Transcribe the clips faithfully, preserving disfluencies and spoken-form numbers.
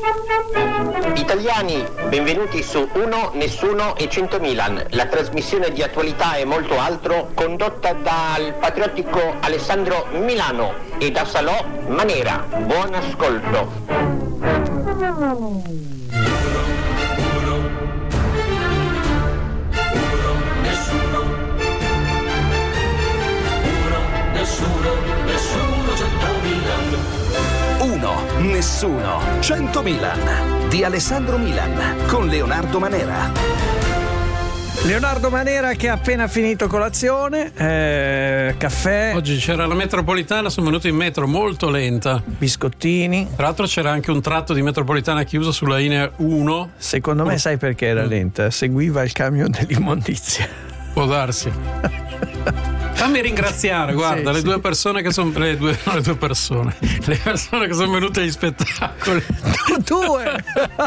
Italiani, benvenuti su Uno, Nessuno e cento Milan, la trasmissione di attualità e molto altro condotta dal patriottico Alessandro Milano e da Salò Manera. Buon ascolto. Uno, Nessuno, cento Milan di Alessandro Milan con Leonardo Manera. Leonardo Manera che ha appena finito colazione, eh, caffè. Oggi c'era la metropolitana, sono venuto in metro molto lenta. Biscottini. Tra l'altro c'era anche un tratto di metropolitana chiuso sulla linea uno. Secondo me sai perché era lenta? Seguiva il camion dell'immondizia. Può darsi. Fammi ringraziare, guarda, sì, le sì. due persone che sono le due, no, le due persone, le persone che sono venute agli spettacoli. Due,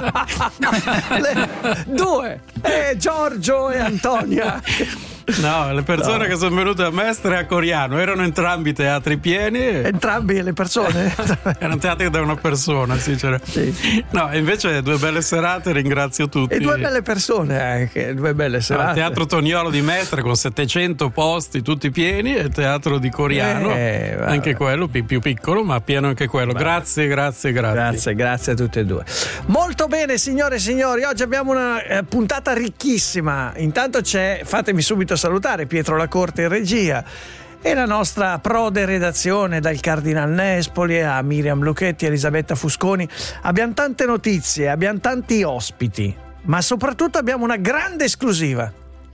le, due, eh, Giorgio e Antonia. No, le persone no. che sono venute a Mestre e a Coriano erano entrambi teatri pieni. Entrambi le persone? Erano teatri da una persona, sì, c'era. Sì. No, invece due belle serate, ringrazio tutti. E due belle persone anche, due belle serate. No, teatro Toniolo di Mestre con settecento posti tutti pieni e teatro di Coriano, eh, anche quello più piccolo, ma pieno anche quello. Beh. Grazie, grazie, grazie. Grazie, grazie a tutti e due. Molto bene, signore e signori, oggi abbiamo una eh, puntata ricchissima. Intanto c'è, fatemi subito salutare Pietro Lacorte in regia e la nostra prode redazione, dal Cardinal Nespoli a Miriam Lucchetti e Elisabetta Fusconi. Abbiamo tante notizie, abbiamo tanti ospiti, ma soprattutto abbiamo una grande esclusiva.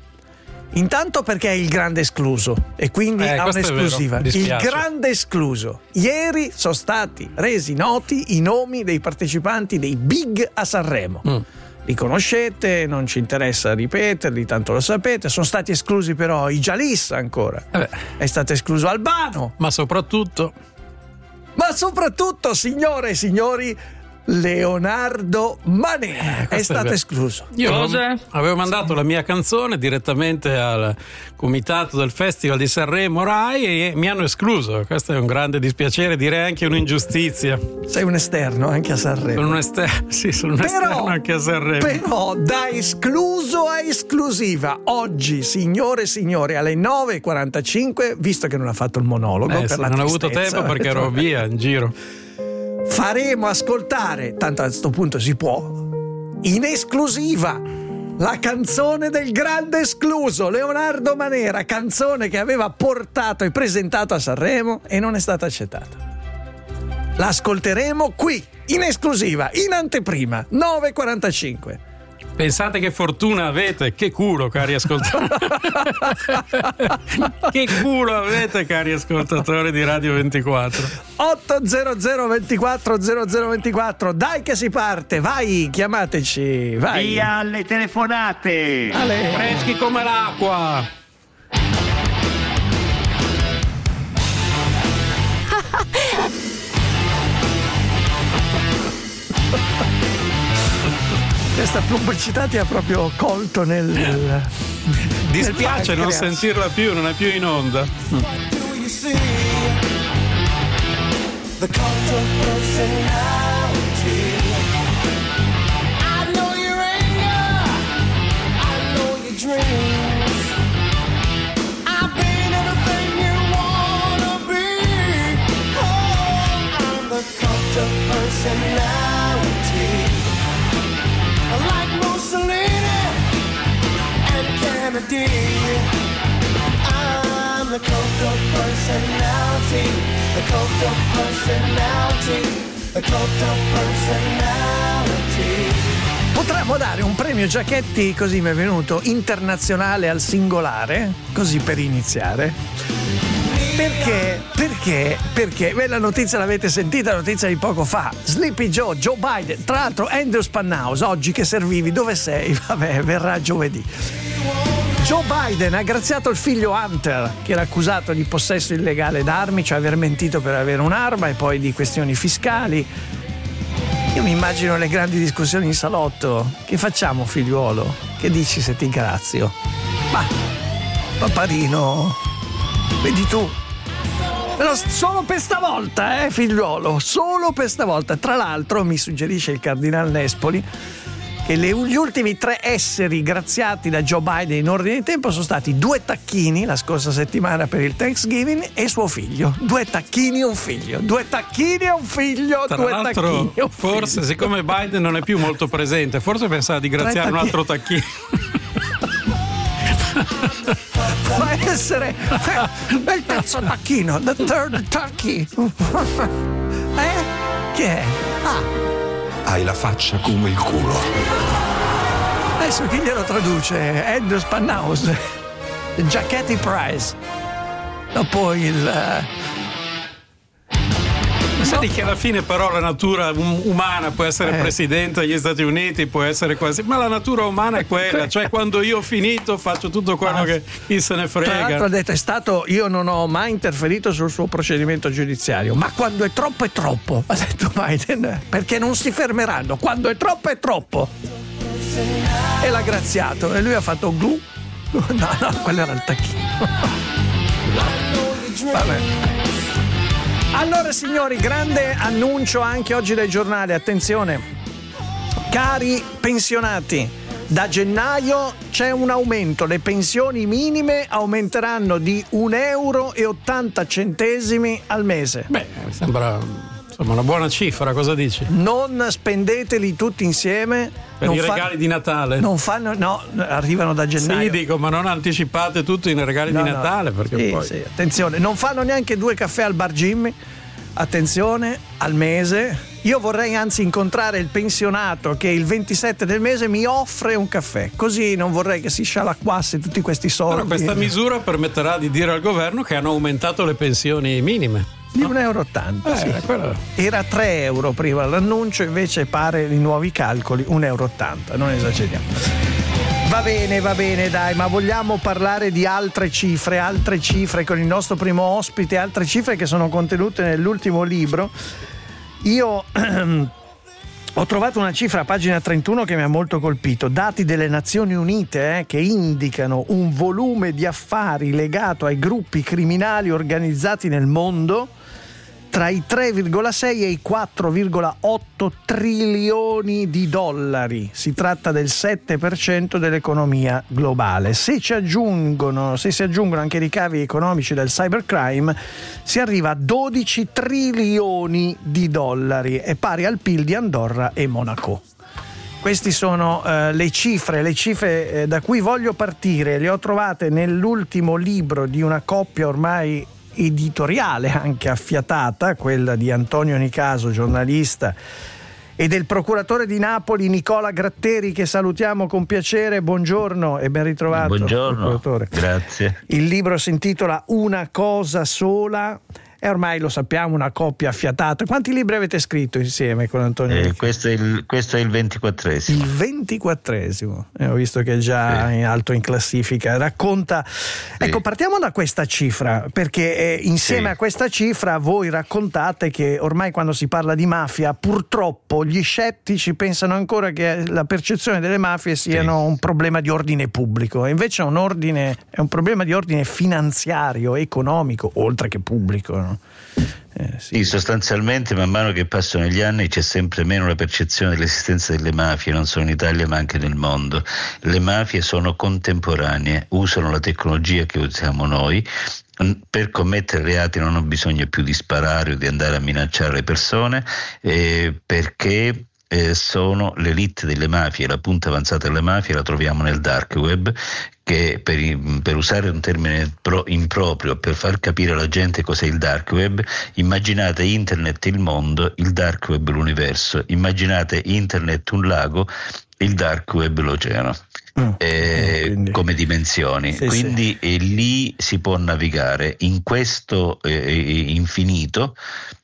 Intanto perché è il grande escluso e quindi eh, ha un'esclusiva. Il grande escluso. Ieri sono stati resi noti i nomi dei partecipanti dei Big a Sanremo. Mm. Li conoscete, non ci interessa ripeterli, tanto lo sapete. Sono stati esclusi però i Jalis ancora. Eh è stato escluso Albano. Ma soprattutto Ma soprattutto, signore e signori, Leonardo Manera eh, è stato è escluso. Io Cosa? avevo mandato la mia canzone direttamente al comitato del Festival di Sanremo Rai e mi hanno escluso. Questo è un grande dispiacere, direi anche un'ingiustizia. Sei un esterno anche a Sanremo. Sono un esterno, sì, sono un però, esterno anche a Sanremo. Però da escluso a esclusiva, oggi, signore e signori, alle nove e quarantacinque, visto che non ha fatto il monologo eh, per sì, la non tristezza, ho avuto tempo perché ero via in giro. Faremo ascoltare, tanto a questo punto si può, in esclusiva la canzone del grande escluso Leonardo Manera, canzone che aveva portato e presentato a Sanremo e non è stata accettata. La ascolteremo qui in esclusiva, in anteprima, nove e quarantacinque. Pensate che fortuna avete, che culo, cari ascoltatori. Che culo avete, cari ascoltatori di Radio ventiquattro. otto zero zero ventiquattro zero zero ventiquattro, dai che si parte, vai, chiamateci, vai. Via alle telefonate. Ale. Freschi come l'acqua. Questa pubblicità ti ha proprio colto nel, nel dispiace nel non sentirla più, non è più in onda. Like Mussolini and Kennedy, I'm the cult of personality, the cult of personality, the cult of personality. Potremmo dare un premio Giachetti, così mi è venuto, internazionale al singolare, così per iniziare. Perché? Perché? Perché? Beh, la notizia l'avete sentita, la notizia di poco fa. Sleepy Joe, Joe Biden, tra l'altro Andrew Spannaus, oggi che servivi, dove sei? Vabbè, verrà giovedì. Joe Biden ha graziato il figlio Hunter, che era accusato di possesso illegale d'armi, cioè aver mentito per avere un'arma, e poi di questioni fiscali. Io mi immagino le grandi discussioni in salotto. Che facciamo, figliuolo? Che dici se ti grazio? Ma, paparino, vedi tu. Però solo per stavolta, eh, figliuolo, solo per stavolta. Tra l'altro mi suggerisce il Cardinal Nespoli che le, gli ultimi tre esseri graziati da Joe Biden in ordine di tempo sono stati due tacchini la scorsa settimana per il Thanksgiving e suo figlio. Due tacchini e un figlio, due tacchini e un figlio, Tra due l'altro, tacchini e un forse figlio. Siccome Biden non è più molto presente, forse pensava di graziare un altro tacchino. Può essere eh, il terzo tacchino, the third turkey. Eh? Chi è? Ah, Hai la faccia come il culo. adesso chi glielo traduce? Andrew Spanhaus, Giacchetti Prize. Dopo il Vedi che alla fine però la natura um- umana può essere Eh. presidente degli Stati Uniti, può essere quasi, ma la natura umana è quella, cioè quando io ho finito faccio tutto quello Ah. che chi se ne Tra l'altro frega. ha detto è stato, io non ho mai interferito sul suo procedimento giudiziario, ma quando è troppo è troppo, ha detto Biden, perché non si fermeranno, quando è troppo è troppo. E l'ha graziato e lui ha fatto glu. No, no, quello era il tacchino. Vabbè. Allora signori, grande annuncio anche oggi dai giornali, attenzione, cari pensionati, da gennaio c'è un aumento, le pensioni minime aumenteranno di un euro e ottanta centesimi al mese. Beh, mi sembra insomma una buona cifra, cosa dici? Non spendeteli tutti insieme. Per non i fa- regali di Natale? Non fanno, no, arrivano da gennaio. Sì, dico, ma non anticipate tutto in regali No, di no. Natale, perché Sì, poi... sì, attenzione, non fanno neanche due caffè al bar Jimmy, attenzione, al mese. Io vorrei anzi incontrare il pensionato che il ventisette del mese mi offre un caffè, così non vorrei che si scialacquasse tutti questi soldi. Però questa misura permetterà di dire al governo che hanno aumentato le pensioni minime. Di un euro e ottanta, Eh, sì. quello- Era tre euro prima l'annuncio, invece pare i nuovi calcoli un euro e ottanta, non esageriamo. Va bene, va bene, dai, ma vogliamo parlare di altre cifre, altre cifre con il nostro primo ospite, altre cifre che sono contenute nell'ultimo libro. Io ho trovato una cifra a pagina trentuno che mi ha molto colpito, dati delle Nazioni Unite eh, che indicano un volume di affari legato ai gruppi criminali organizzati nel mondo tra i tre virgola sei e i quattro virgola otto trilioni di dollari. Si tratta del sette per cento dell'economia globale. Se ci aggiungono, se si aggiungono anche i ricavi economici del cybercrime, si arriva a dodici trilioni di dollari, è pari al P I L di Andorra e Monaco. Queste sono eh, le cifre, le cifre eh, da cui voglio partire. Le ho trovate nell'ultimo libro di una coppia ormai editoriale anche affiatata, quella di Antonio Nicaso, giornalista, e del procuratore di Napoli Nicola Gratteri, che salutiamo con piacere. Buongiorno e ben ritrovato. Buongiorno, procuratore. grazie. Il libro si intitola Una cosa sola e ormai lo sappiamo, una coppia affiatata. Quanti libri avete scritto insieme con Antonio Eh, Nicaso? questo, è il, questo è il ventiquattresimo. Il ventiquattresimo, eh, ho visto che è già Sì. in alto in classifica. Racconta, ecco, partiamo da questa cifra, perché eh, insieme Sì. a questa cifra voi raccontate che ormai quando si parla di mafia, purtroppo gli scettici pensano ancora che la percezione delle mafie siano Sì. un problema di ordine pubblico, e invece è un ordine, è un problema di ordine finanziario, economico, oltre che pubblico, no? Eh, sì. Sì, sostanzialmente man mano che passano gli anni c'è sempre meno la percezione dell'esistenza delle mafie, non solo in Italia ma anche nel mondo. Le mafie sono contemporanee, usano la tecnologia che usiamo noi. Per commettere reati non ho bisogno più di sparare o di andare a minacciare le persone, eh, perché eh, sono l'elite delle mafie, la punta avanzata delle mafie la troviamo nel dark web, che per, per usare un termine pro, improprio, per far capire alla gente cos'è il dark web, immaginate internet il mondo, il dark web l'universo, immaginate internet un lago, il dark web l'oceano. Mm, eh, quindi- come dimensioni, Sì, quindi eh, lì si può navigare in questo eh, infinito.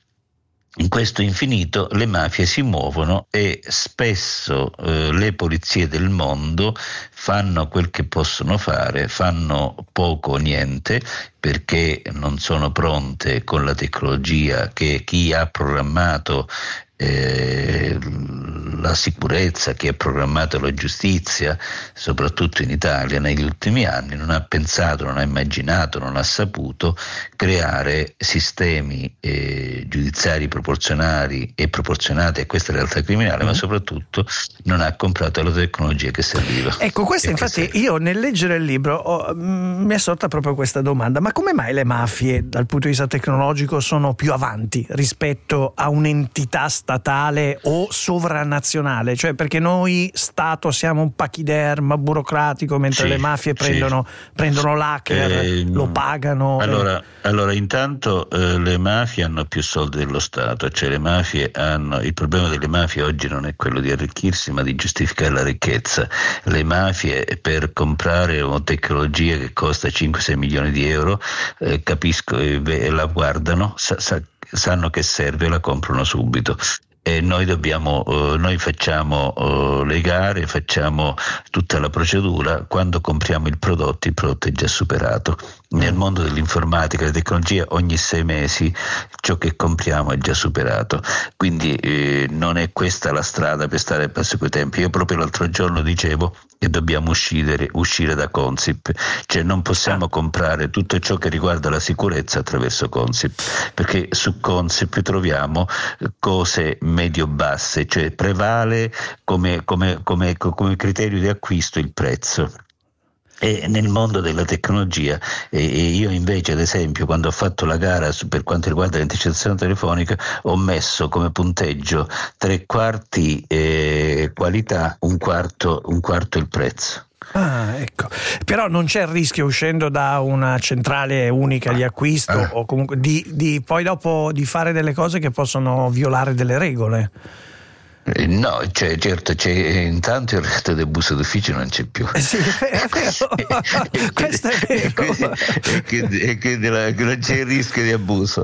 In questo infinito le mafie si muovono e spesso eh, le polizie del mondo fanno quel che possono fare, fanno poco o niente, perché non sono pronte con la tecnologia che chi ha programmato eh, la sicurezza, chi ha programmato la giustizia, soprattutto in Italia negli ultimi anni, non ha pensato, non ha immaginato, non ha saputo creare sistemi eh, giudiziari proporzionali e proporzionati a questa realtà criminale, mm. ma soprattutto non ha comprato la tecnologia che serviva. Ecco, questa infatti serve. Io nel leggere il libro ho, mh, mi è sorta proprio questa domanda: ma come mai le mafie dal punto di vista tecnologico sono più avanti rispetto a un'entità statale o sovranazionale? Cioè, perché noi Stato siamo un pachiderma burocratico, mentre sì, le mafie prendono, sì. prendono l'hacker, eh, lo pagano. Allora, eh. allora intanto eh, le mafie hanno più soldi dello Stato, cioè le mafie hanno, il problema delle mafie oggi non è quello di arricchirsi ma di giustificare la ricchezza. Le mafie per comprare una tecnologia che costa cinque sei milioni di euro eh, capisco e eh, la guardano, sa, sa, sanno che serve e la comprano subito. E noi dobbiamo, eh, noi facciamo eh, le gare, facciamo tutta la procedura. Quando compriamo il prodotto, il prodotto è già superato. Nel mondo dell'informatica e della tecnologia ogni sei mesi ciò che compriamo è già superato, quindi eh, non è questa la strada per stare al passo coi tempi. Io proprio l'altro giorno dicevo che dobbiamo uscire, uscire da Consip, cioè non possiamo comprare tutto ciò che riguarda la sicurezza attraverso Consip, perché su Consip troviamo cose medio-basse, cioè prevale come, come, come, come criterio di acquisto il prezzo. E nel mondo della tecnologia, e io invece ad esempio quando ho fatto la gara per quanto riguarda l'intercettazione telefonica ho messo come punteggio tre quarti eh, qualità, un quarto, un quarto il prezzo. Ah, ecco. Però non c'è il rischio, uscendo da una centrale unica di acquisto ah. o comunque di, di poi dopo di fare delle cose che possono violare delle regole? No, cioè, certo, c'è, intanto il reato di abuso d'ufficio non c'è più. Sì, è vero. Questo è vero. E quindi, e quindi la, non c'è il rischio di abuso.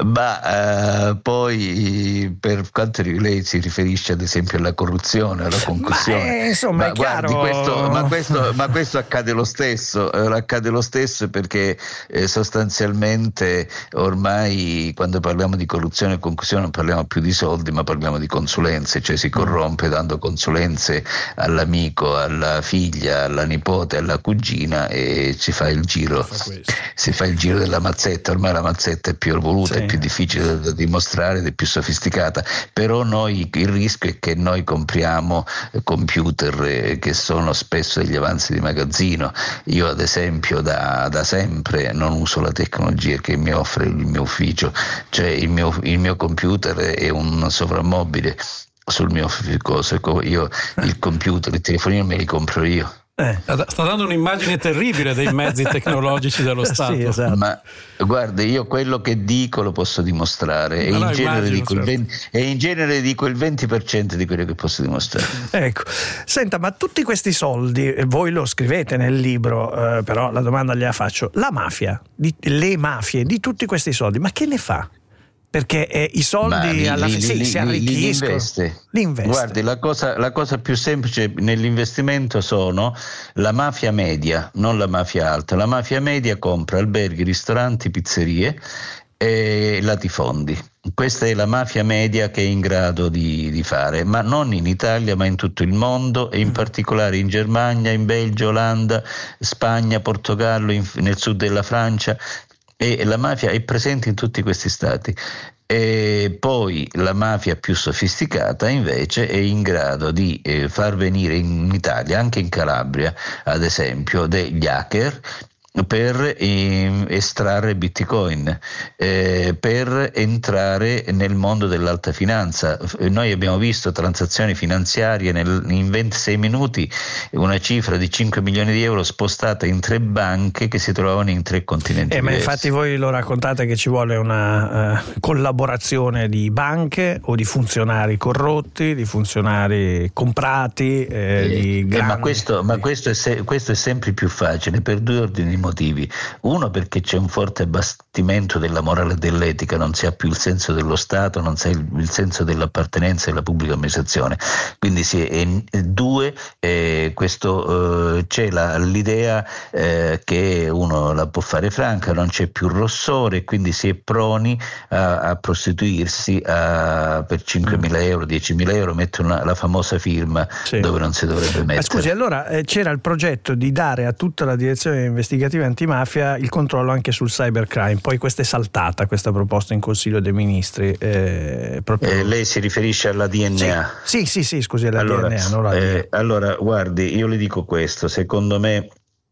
Ma uh, poi per quanto lei si riferisce ad esempio alla corruzione, alla concussione. Ma è, insomma, ma è guardi, chiaro. Questo, ma, questo, ma questo accade lo stesso, eh, accade lo stesso perché eh, sostanzialmente ormai quando parliamo di corruzione e concussione non parliamo più di soldi, ma parliamo di consulenze, cioè si corrompe dando consulenze all'amico, alla figlia, alla nipote, alla cugina e si fa il giro, fa si fa il giro della mazzetta. Ormai la mazzetta è più evoluta, sì. è più difficile da, da dimostrare ed è più sofisticata, però noi il rischio è che noi compriamo computer eh, che sono spesso degli avanzi di magazzino. Io ad esempio da, da sempre non uso la tecnologia che mi offre il mio ufficio, cioè il mio, il mio computer è un sovrammobile sul mio coso, io il computer, il telefonino me li compro io. Eh. Sta dando un'immagine terribile dei mezzi tecnologici dello Stato. Sì, esatto. Ma guarda, io quello che dico lo posso dimostrare e, no, in, genere dico certo. il venti, e in genere dico il venti per cento di quello che posso dimostrare. Ecco, senta, ma tutti questi soldi, voi lo scrivete nel libro, eh, però la domanda gliela faccio: la mafia, di, le mafie di tutti questi soldi, ma che ne fa? Perché eh, i soldi li, alla fine li, sì, si arricchiscono. Li investe. Li investe. Guardi, la cosa, la cosa più semplice nell'investimento sono la mafia media, non la mafia alta. La mafia media compra alberghi, ristoranti, pizzerie e latifondi. Questa è la mafia media che è in grado di, di fare, ma non in Italia, ma in tutto il mondo e in particolare in Germania, in Belgio, Olanda, Spagna, Portogallo, in, nel sud della Francia. E la mafia è presente in tutti questi stati. E poi la mafia più sofisticata invece è in grado di eh, far venire in Italia, anche in Calabria ad esempio, degli hacker per eh, estrarre bitcoin, eh, per entrare nel mondo dell'alta finanza. Noi abbiamo visto transazioni finanziarie nel, in ventisei minuti, una cifra di cinque milioni di euro spostata in tre banche che si trovavano in tre continenti eh, diversi. Ma infatti voi lo raccontate che ci vuole una uh, collaborazione di banche o di funzionari corrotti, di funzionari comprati, eh, eh, di grandi... eh, ma questo, ma questo, è se, questo è sempre più facile per due ordini motivi. Uno, perché c'è un forte abbattimento della morale e dell'etica, non si ha più il senso dello Stato, non si ha il, il senso dell'appartenenza alla pubblica amministrazione. Quindi si è, e, due, eh, questo, eh, c'è la, l'idea eh, che uno la può fare franca, non c'è più rossore, quindi si è proni a, a prostituirsi a, per cinquemila euro, diecimila euro, mette una, la famosa firma sì. dove non si dovrebbe mettere. Ma scusi, allora eh, c'era il progetto di dare a tutta la direzione investigativa antimafia il controllo anche sul cybercrime, poi questa è saltata, questa proposta in Consiglio dei Ministri. Eh, proprio... eh, lei si riferisce alla D N A? Sì, sì, sì, sì scusi, alla allora, D N A. Non la eh, allora, guardi, io le dico questo, secondo me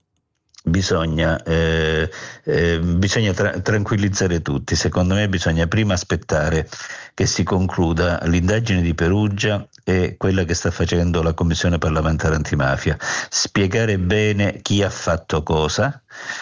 Bisogna, eh, eh, bisogna tra- tranquillizzare tutti. Secondo me bisogna prima aspettare che si concluda l'indagine di Perugia e quella che sta facendo la Commissione parlamentare antimafia, spiegare bene chi ha fatto cosa.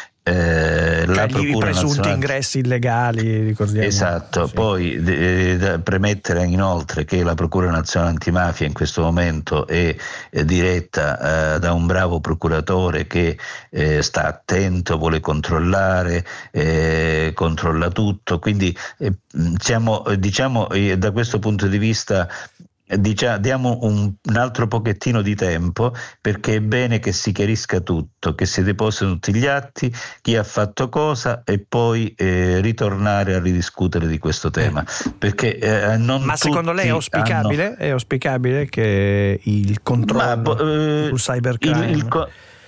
Eh, cioè, la i presunti nazionale... ingressi illegali, ricordiamo. Esatto, sì. Poi eh, premettere inoltre che la Procura Nazionale Antimafia in questo momento è, è diretta eh, da un bravo procuratore che eh, sta attento, vuole controllare, eh, controlla tutto, quindi eh, siamo, diciamo eh, da questo punto di vista Diciamo, diamo un, un altro pochettino di tempo, perché è bene che si chiarisca tutto, che si deposino tutti gli atti, chi ha fatto cosa, e poi eh, ritornare a ridiscutere di questo tema. Perché, eh, non Ma secondo lei è auspicabile, hanno... è auspicabile che il controllo Ma, eh, sul cybercrime... Il, il co-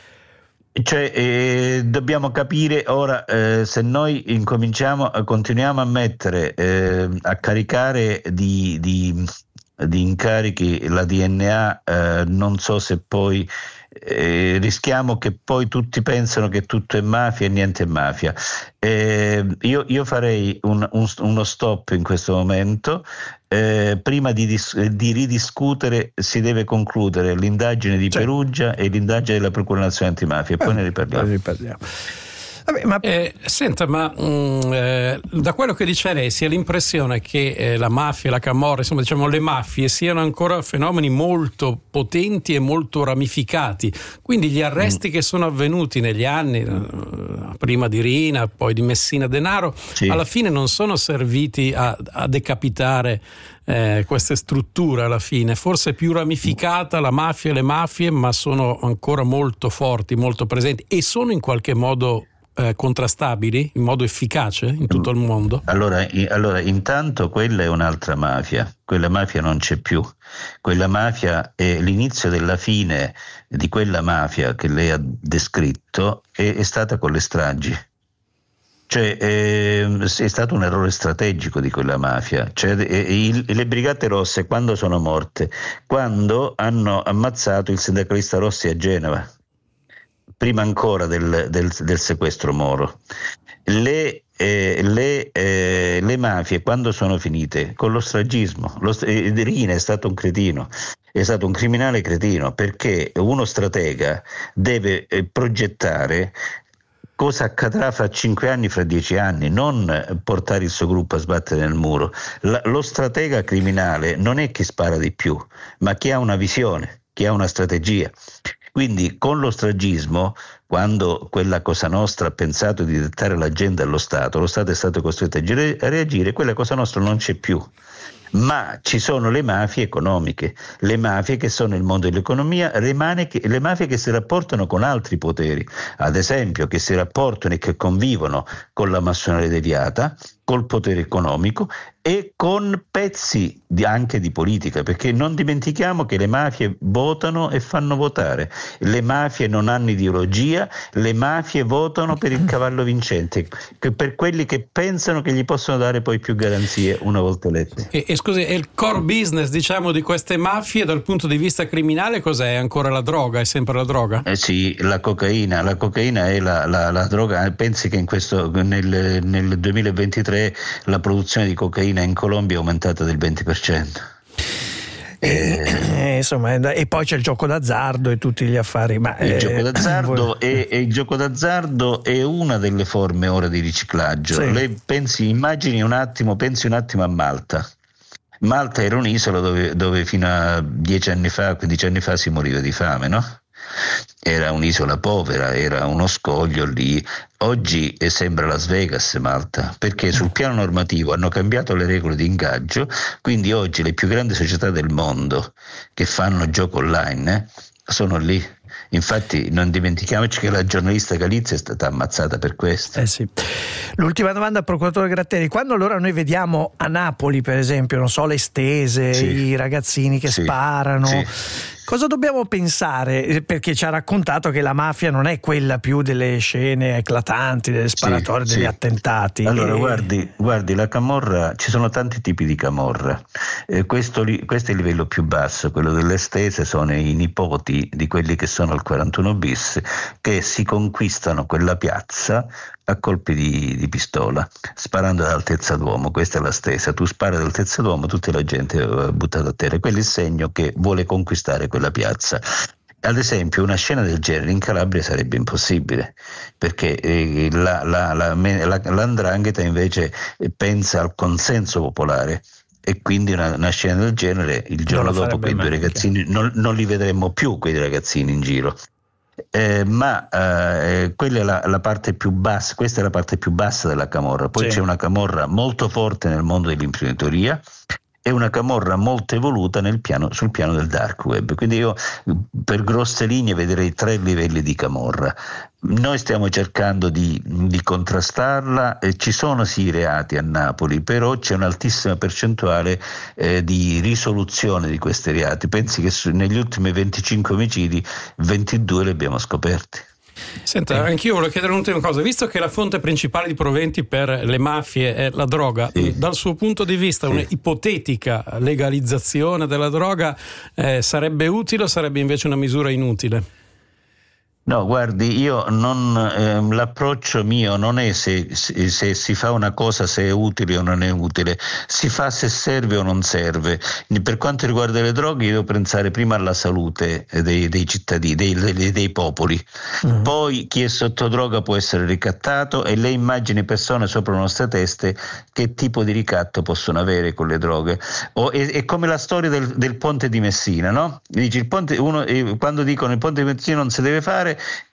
Cioè, eh, dobbiamo capire ora eh, se noi incominciamo, continuiamo a mettere, eh, a caricare di... di di incarichi la D N A, eh, non so se poi eh, rischiamo che poi tutti pensano che tutto è mafia e niente è mafia. Eh, io, io farei un, un, uno stop in questo momento. Eh, prima di, dis- di ridiscutere si deve concludere l'indagine di Perugia e l'indagine della Procura Nazionale Antimafia, e poi eh, ne riparliamo. riparliamo. Vabbè, ma... Eh, senta, ma mh, eh, da quello che dice lei si ha l'impressione che eh, la mafia, la camorra, insomma diciamo le mafie siano ancora fenomeni molto potenti e molto ramificati, quindi gli arresti mm. che sono avvenuti negli anni, eh, prima di Rina, poi di Messina Denaro, sì. alla fine non sono serviti a, a decapitare eh, queste strutture. Alla fine forse è più ramificata la mafia e le mafie, ma sono ancora molto forti, molto presenti, e sono in qualche modo Eh, contrastabili in modo efficace in tutto il mondo? Allora, i, allora, intanto quella è un'altra mafia, quella mafia non c'è più, quella mafia è l'inizio della fine di quella mafia che lei ha descritto, è, è stata con le stragi. Cioè eh, è stato un errore strategico di quella mafia. Cioè, eh, il, le Brigate Rosse quando sono morte? Quando hanno ammazzato il sindacalista Rossi a Genova, prima ancora del, del, del sequestro Moro. Le, eh, le, eh, le mafie quando sono finite? Con lo stragismo. Lo, eh, Rina è stato un cretino, è stato un criminale cretino, perché uno stratega deve eh, progettare cosa accadrà fra cinque anni, fra dieci anni, non portare il suo gruppo a sbattere nel muro. La, lo stratega criminale non è chi spara di più, ma chi ha una visione, chi ha una strategia. Quindi con lo stragismo, quando quella Cosa Nostra ha pensato di dettare l'agenda allo Stato, lo Stato è stato costretto a reagire, quella Cosa Nostra non c'è più. Ma ci sono le mafie economiche, le mafie che sono il mondo dell'economia, rimane che, le mafie che si rapportano con altri poteri, ad esempio che si rapportano e che convivono con la massoneria deviata, col potere economico e con pezzi di, anche di politica, perché non dimentichiamo che le mafie votano e fanno votare, le mafie non hanno ideologia, le mafie votano per il cavallo vincente, che per quelli che pensano che gli possono dare poi più garanzie una volta elette. E, e scusi, il core business diciamo di queste mafie dal punto di vista criminale cos'è? È ancora la droga? È sempre la droga? Eh sì, la cocaina, la cocaina è la, la, la droga. Pensi che in questo nel, nel duemilaventitré la produzione di cocaina in Colombia è aumentata del venti per cento. Eh, eh, insomma, e poi c'è il gioco d'azzardo e tutti gli affari. Ma, il, eh, gioco d'azzardo voi... è, è il gioco d'azzardo è una delle forme ora di riciclaggio. Sì. Lei pensi, immagini un attimo, pensi un attimo a Malta. Malta era un'isola dove, dove fino a dieci anni fa, quindici anni fa si moriva di fame, no? era un'isola povera, era uno scoglio lì. Oggi sembra Las Vegas Malta, perché sul piano normativo hanno cambiato le regole di ingaggio, quindi oggi le più grandi società del mondo che fanno gioco online eh, sono lì. Infatti non dimentichiamoci che la giornalista Galizia è stata ammazzata per questo. Eh sì. L'ultima domanda al procuratore Gratteri: quando allora noi vediamo a Napoli, per esempio, non so, le stese, sì. i ragazzini che sì. sparano, sì. cosa dobbiamo pensare? Perché ci ha raccontato che la mafia non è quella più delle scene eclatanti, delle sparatorie, sì, degli sì. attentati. Allora e... guardi, guardi, la camorra, ci sono tanti tipi di camorra. Eh, questo, questo è il livello più basso, quello delle stese sono i nipoti di quelli che sono al quarantuno bis, che si conquistano quella piazza a colpi di, di pistola, sparando ad altezza d'uomo. Questa è la stesa, tu spari ad altezza d'uomo, tutta la gente è buttata a terra. Quello è il segno che vuole conquistare quella piazza. Ad esempio una scena del genere in Calabria sarebbe impossibile, perché eh, la, la, la, la, l'andrangheta invece pensa al consenso popolare, e quindi una, una scena del genere il giorno dopo quei due ragazzini non, non li vedremmo più, quei ragazzini in giro. Eh, ma eh, quella è la, la parte più bassa, questa è la parte più bassa della camorra. Poi sì. c'è una camorra molto forte nel mondo dell'imprenditoria e una camorra molto evoluta nel piano, sul piano del dark web. Quindi io per grosse linee vedrei tre livelli di camorra. Noi stiamo cercando di, di contrastarla, eh, ci sono sì reati a Napoli, però c'è un'altissima percentuale eh, di risoluzione di questi reati. Pensi che su, negli ultimi venticinque omicidi ventidue li abbiamo scoperti. Senta, anch'io volevo chiedere un'ultima cosa. Visto che la fonte principale di proventi per le mafie è la droga, sì. dal suo punto di vista sì. un'ipotetica legalizzazione della droga eh, sarebbe utile o sarebbe invece una misura inutile? No, guardi, io non ehm, l'approccio mio non è se, se, se si fa una cosa se è utile o non è utile, si fa se serve o non serve. Per quanto riguarda le droghe, io devo pensare prima alla salute dei, dei cittadini, dei, dei, dei popoli. Mm. Poi chi è sotto droga può essere ricattato, e lei immagini persone sopra le nostre teste che tipo di ricatto possono avere con le droghe. O, è, è come la storia del, del ponte di Messina, no? Dici, il ponte, uno, eh, quando dicono il ponte di Messina non si deve fare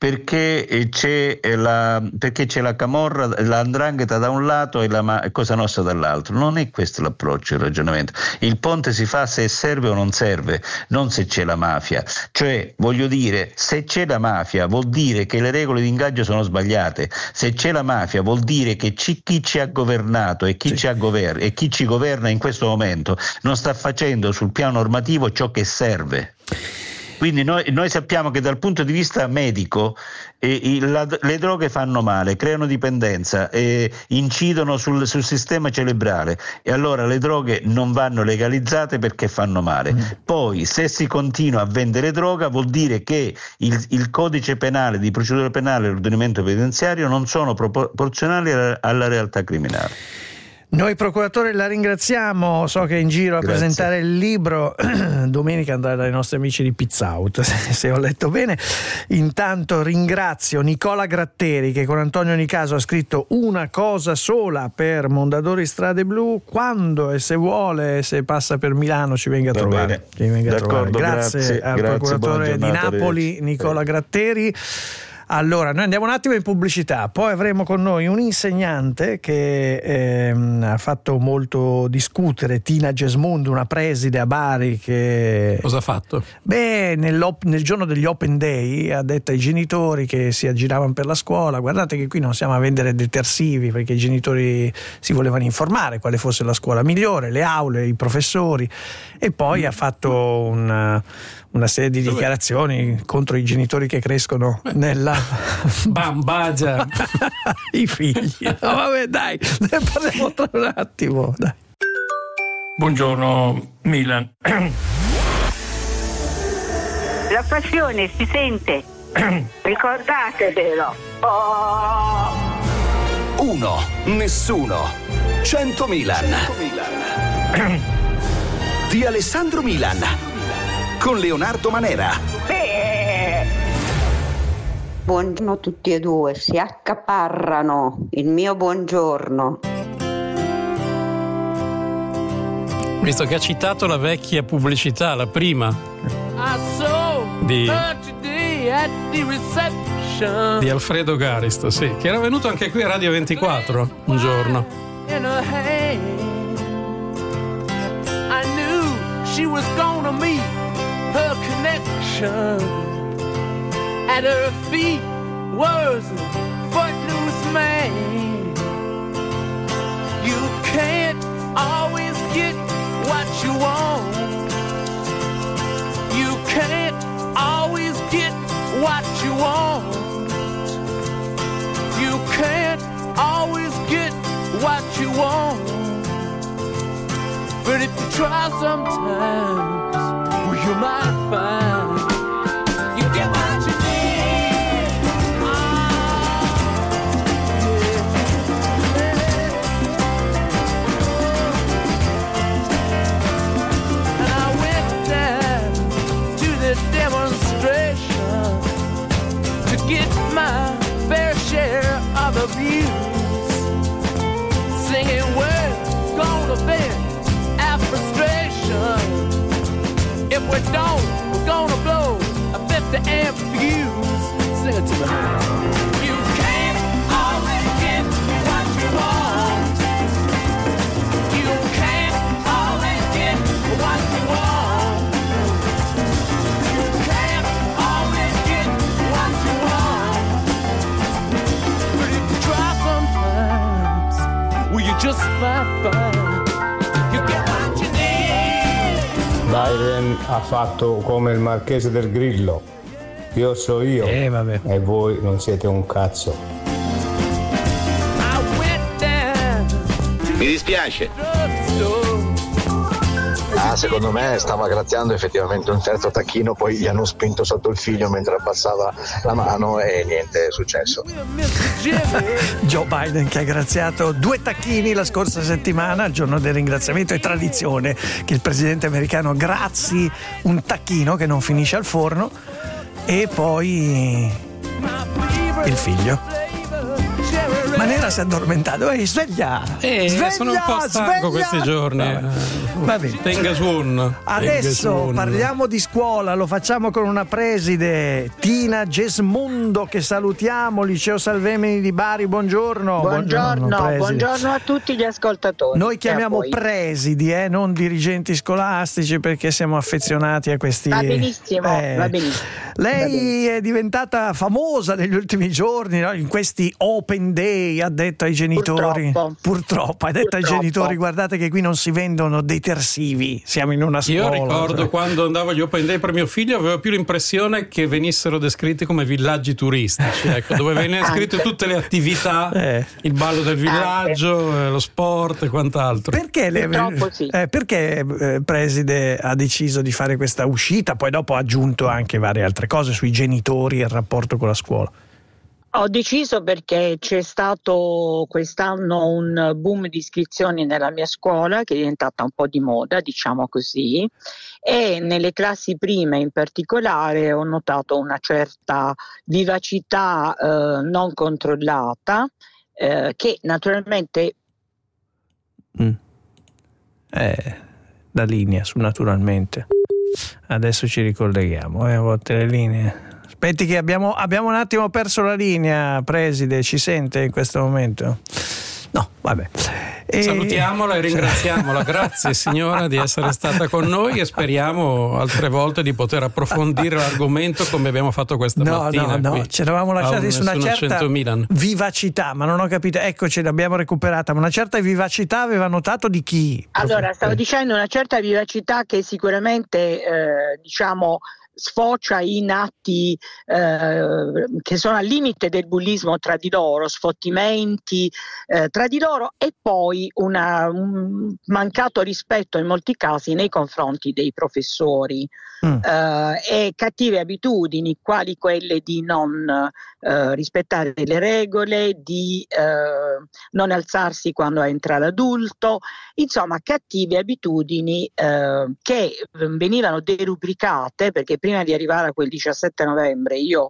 perché c'è la, perché c'è la camorra, la 'ndrangheta da un lato e la Cosa Nostra dall'altro. Non è questo l'approccio, il ragionamento. Il ponte si fa se serve o non serve, non se c'è la mafia. Cioè, voglio dire, se c'è la mafia vuol dire che le regole di ingaggio sono sbagliate. Se c'è la mafia vuol dire che ci, chi ci ha governato e chi, sì. ci ha gover- e chi ci governa in questo momento non sta facendo sul piano normativo ciò che serve. Quindi noi, noi sappiamo che dal punto di vista medico eh, il, la, le droghe fanno male, creano dipendenza, eh, incidono sul, sul sistema cerebrale, e allora le droghe non vanno legalizzate perché fanno male. Mm. Poi se si continua a vendere droga vuol dire che il, il codice penale di procedura penale e l'ordinamento penitenziario non sono proporzionali alla, alla realtà criminale. Noi procuratore la ringraziamo, so che è in giro a Grazie. presentare il libro, domenica andrà dai nostri amici di Pizza Out, se, se ho letto bene. Intanto ringrazio Nicola Gratteri, che con Antonio Nicaso ha scritto Una cosa sola per Mondadori Strade Blu. Quando e se vuole, se passa per Milano, ci venga a trovare, ci venga a trovare. Grazie, grazie al grazie, procuratore di Napoli Nicola Gratteri. Allora, noi andiamo un attimo in pubblicità, poi avremo con noi un insegnante che ehm, ha fatto molto discutere, Tina Gesmund, una preside a Bari che... Cosa ha fatto? Beh, nel giorno degli Open Day ha detto ai genitori che si aggiravano per la scuola: guardate che qui non siamo a vendere detersivi, perché i genitori si volevano informare quale fosse la scuola migliore, le aule, i professori, e poi mm. ha fatto un... una serie di dichiarazioni Dove? contro i genitori che crescono nella bambagia i figli. No, vabbè, dai, ne parliamo tra un attimo, dai. Buongiorno Milan. La passione si sente. Ricordatevelo. Oh. Uno, nessuno, cento Milan. Di Alessandro Milan con Leonardo Manera. Beh. Buongiorno a tutti e due, si accaparrano il mio buongiorno. Visto che ha citato la vecchia pubblicità, la prima di at the reception. Di Alfredo Garisto, sì, che era venuto anche qui a Radio ventiquattro un giorno. In her hand, I knew she was gonna meet her connection. At her feet was a footloose man. You can't always get what you want. You can't always get what you want. You can't always get what you want. But if you try sometimes, well, you might find you get what you need. Ah, yeah. And I went down to the demonstration to get my fair share of abuse, singing we're gonna vent our frustration. If we don't, we're gonna blow a fifty amp fuse. Sing it to me. You can't always get what you want. You can't always get what you want. You can't always get what you want. But if you try sometimes, well, you just might find you get what you need. Biden ha fatto come il Marchese del Grillo. Io so io eh, vabbè. E voi non siete un cazzo. Mi dispiace. Ah, secondo me stava graziando effettivamente un terzo tacchino, poi gli hanno spinto sotto il figlio mentre abbassava la mano e niente è successo. Joe Biden che ha graziato due tacchini la scorsa settimana, il giorno del ringraziamento. È tradizione che il presidente americano grazi un tacchino che non finisce al forno, e poi il figlio. Manera si è addormentato. Ehi, sveglia! Eh, sveglia sono un po' stanco sveglia! questi giorni. Va bene. Tenga suon. Adesso Tenga suon. parliamo di scuola, lo facciamo con una preside, Tina Gesmundo, che salutiamo, Liceo Salvemini di Bari. Buongiorno. Buongiorno, buongiorno, buongiorno a tutti gli ascoltatori. Noi chiamiamo presidi, eh, non dirigenti scolastici, perché siamo affezionati a questi. Va benissimo, eh. va benissimo. Lei va benissimo. è diventata famosa negli ultimi giorni, no? In questi open day, ha detto ai genitori. Purtroppo, Purtroppo ha detto Purtroppo. ai genitori: guardate che qui non si vendono detersivi, siamo in una scuola. Io ricordo cioè. quando andavo agli open day per mio figlio, avevo più l'impressione che venissero descritti come villaggi turistici, ecco, dove venivano scritte tutte le attività, eh. il ballo del villaggio, eh, lo sport e quant'altro. Perché, le, sì. eh, perché eh, preside ha deciso di fare questa uscita? Poi dopo ha aggiunto anche varie altre cose sui genitori e il rapporto con la scuola. Ho deciso perché c'è stato quest'anno un boom di iscrizioni nella mia scuola, che è diventata un po' di moda, diciamo così, e nelle classi prime in particolare ho notato una certa vivacità eh, non controllata, eh, che naturalmente mm. eh, la linea su naturalmente. Adesso ci ricolleghiamo, eh, a volte le linee. Aspetti che abbiamo, abbiamo un attimo perso la linea, preside, ci sente in questo momento? No, vabbè. E... Salutiamola e ringraziamola, grazie signora di essere stata con noi, e speriamo altre volte di poter approfondire l'argomento come abbiamo fatto questa no, mattina. No, no, ci eravamo lasciati su una certa vivacità, ma non ho capito, eccoci, l'abbiamo recuperata, ma una certa vivacità aveva notato di chi? Allora, stavo dicendo una certa vivacità che sicuramente, eh, diciamo, sfocia in atti eh, che sono al limite del bullismo tra di loro, sfottimenti eh, tra di loro, e poi una, un mancato rispetto in molti casi nei confronti dei professori mm. eh, e cattive abitudini quali quelle di non eh, rispettare le regole, di eh, non alzarsi quando entra l'adulto, insomma cattive abitudini eh, che venivano derubricate, perché prima di arrivare a quel diciassette novembre io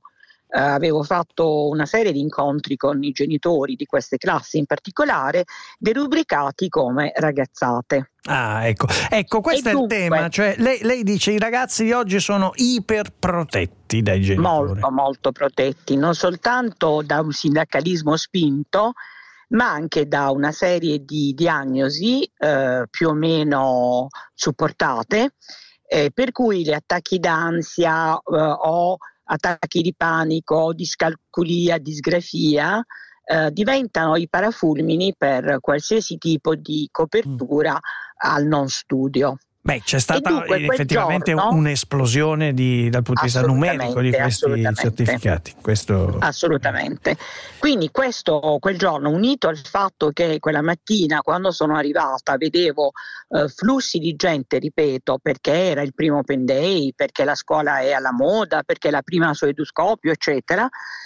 eh, avevo fatto una serie di incontri con i genitori di queste classi in particolare, derubricati come ragazzate. Ah, ecco, ecco questo E è dunque- il tema, cioè lei, lei dice i ragazzi di oggi sono iperprotetti dai genitori. Molto, molto protetti, non soltanto da un sindacalismo spinto, ma anche da una serie di diagnosi eh, più o meno supportate, eh, per cui gli attacchi d'ansia eh, o attacchi di panico o discalculia, disgrafia eh, diventano i parafulmini per qualsiasi tipo di copertura mm. al non studio. Beh, c'è stata dunque, quel effettivamente giorno- un'esplosione di, dal punto di vista numerico di questi assolutamente. certificati. Questo... Assolutamente. Quindi questo, quel giorno, unito al fatto che quella mattina, quando sono arrivata, vedevo eh, flussi di gente, ripeto, perché era il primo Open Day, perché la scuola è alla moda, perché è la prima su Eduscopio, eccetera,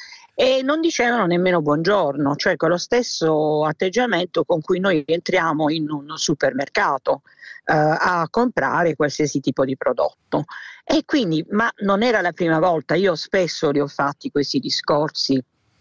e non dicevano nemmeno buongiorno, cioè con lo stesso atteggiamento con cui noi entriamo in un supermercato eh, a comprare qualsiasi tipo di prodotto. E quindi, ma non era la prima volta, io spesso li ho fatti questi discorsi,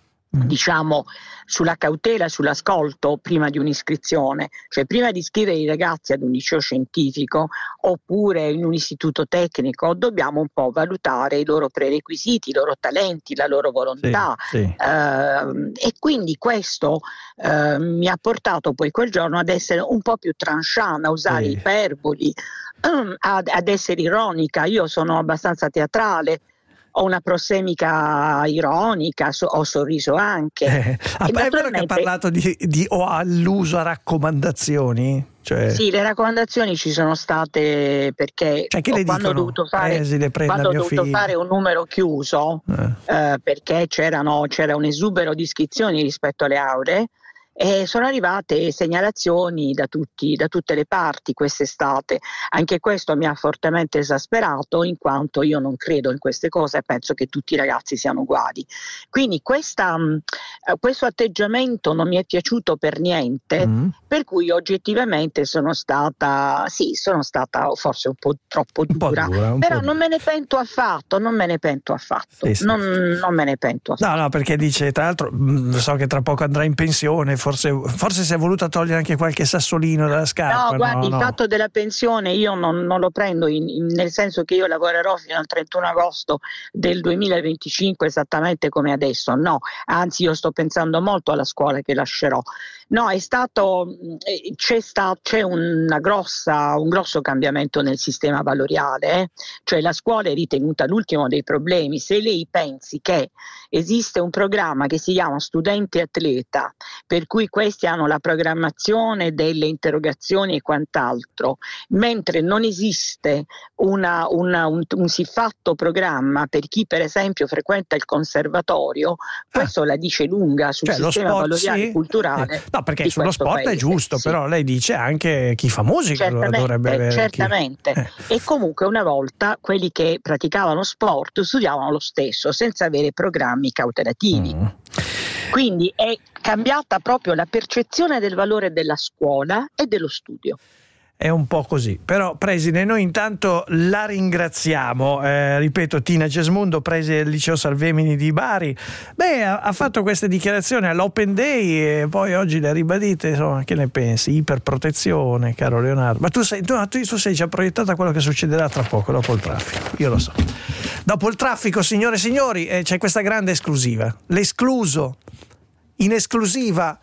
diciamo, sulla cautela, sull'ascolto prima di un'iscrizione, cioè prima di iscrivere i ragazzi ad un liceo scientifico oppure in un istituto tecnico dobbiamo un po' valutare i loro prerequisiti, i loro talenti, la loro volontà. Sì, sì. Eh, e quindi questo eh, mi ha portato poi quel giorno ad essere un po' più tranchant, a usare Sì. iperboli, ehm, ad, ad essere ironica. Io sono abbastanza teatrale, ho una prossemica ironica, so, ho sorriso anche. Eh, ah, E è vero che ha naturalmente- parlato di, di o alluso a raccomandazioni? Cioè, Sì, le raccomandazioni ci sono state perché Cioè, che le quando ho dicono? dovuto fare, Esile, prenda quando ho mio dovuto figlio. fare un numero chiuso, Eh. eh, perché c'erano, c'era un esubero di iscrizioni rispetto alle auree, e sono arrivate segnalazioni da, tutti, da tutte le parti quest'estate. Anche questo mi ha fortemente esasperato, in quanto io non credo in queste cose e penso che tutti i ragazzi siano uguali. Quindi questa, mh, eh, questo atteggiamento non mi è piaciuto per niente, Mm. per cui oggettivamente sono stata, sì, sono stata forse un po' troppo Un po' dura, dura, un però po' non me ne pento affatto, non me ne pento affatto, Sì, sì. non, non me ne pento affatto. No, no, perché dice, tra l'altro, mh, so che tra poco andrà in pensione, forse, forse si è voluta togliere anche qualche sassolino dalla scarpa. No, guardi, no. il fatto della pensione io non, non lo prendo in- in- nel senso che io lavorerò fino al trentuno agosto del duemilaventicinque esattamente come adesso, no, anzi io sto pensando molto alla scuola che lascerò. No, è stato, eh, c'è, sta, c'è una grossa, un grosso cambiamento nel sistema valoriale, eh? Cioè la scuola è ritenuta l'ultimo dei problemi. Se lei pensi che esiste un programma che si chiama Studente Atleta, per cui questi hanno la programmazione delle interrogazioni e quant'altro, mentre non esiste una, una, un, un siffatto programma per chi per esempio frequenta il conservatorio, questo la dice lunga sul Cioè, lo sistema sport, valoriale sì. culturale. No, perché di sullo questo sport è paese, giusto, sì. però lei dice anche chi fa musica lo Certamente, dovrebbe avere. chi- certamente. Eh. E comunque una volta quelli che praticavano sport studiavano lo stesso senza avere programmi cautelativi. Mm. Quindi è cambiata proprio la percezione del valore della scuola e dello studio. È un po' così, però preside, noi intanto la ringraziamo, eh, ripeto, Tina Gesmundo, preside del liceo Salvemini di Bari. Beh, ha, ha fatto queste dichiarazioni all'Open Day e poi oggi le ha ribadite, insomma, che ne pensi? Iperprotezione, caro Leonardo. Ma tu sei, tu, tu, tu sei già proiettata a quello che succederà tra poco, dopo il traffico, io lo so. Dopo il traffico, signore e signori, eh, c'è questa grande esclusiva, l'escluso, in esclusiva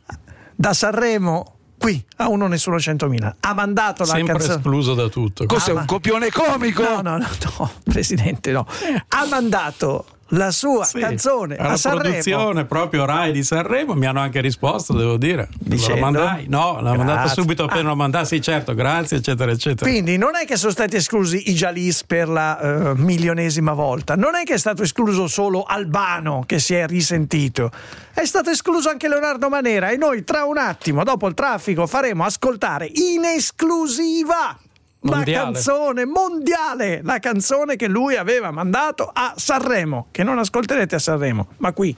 da Sanremo, qui a Uno Nessuno centomila ha mandato la sempre canzone. escluso da tutto. Cos'è, Ah, ma- un copione comico? No, no, no, no, presidente, no. Ha mandato la sua Sì, canzone alla a Sanremo. produzione proprio Rai di Sanremo mi hanno anche risposto, devo dire. Dicendo? Lo mandai, no, l'ho mandata Grazie. subito appena Ah. lo mandai, sì certo, grazie, eccetera, eccetera. Quindi non è che sono stati esclusi i Jalis per la eh, milionesima volta, non è che è stato escluso solo Albano che si è risentito, è stato escluso anche Leonardo Manera e noi tra un attimo, dopo il traffico, faremo ascoltare in esclusiva Mondiale. la canzone mondiale, la canzone che lui aveva mandato a Sanremo, che non ascolterete a Sanremo, ma qui.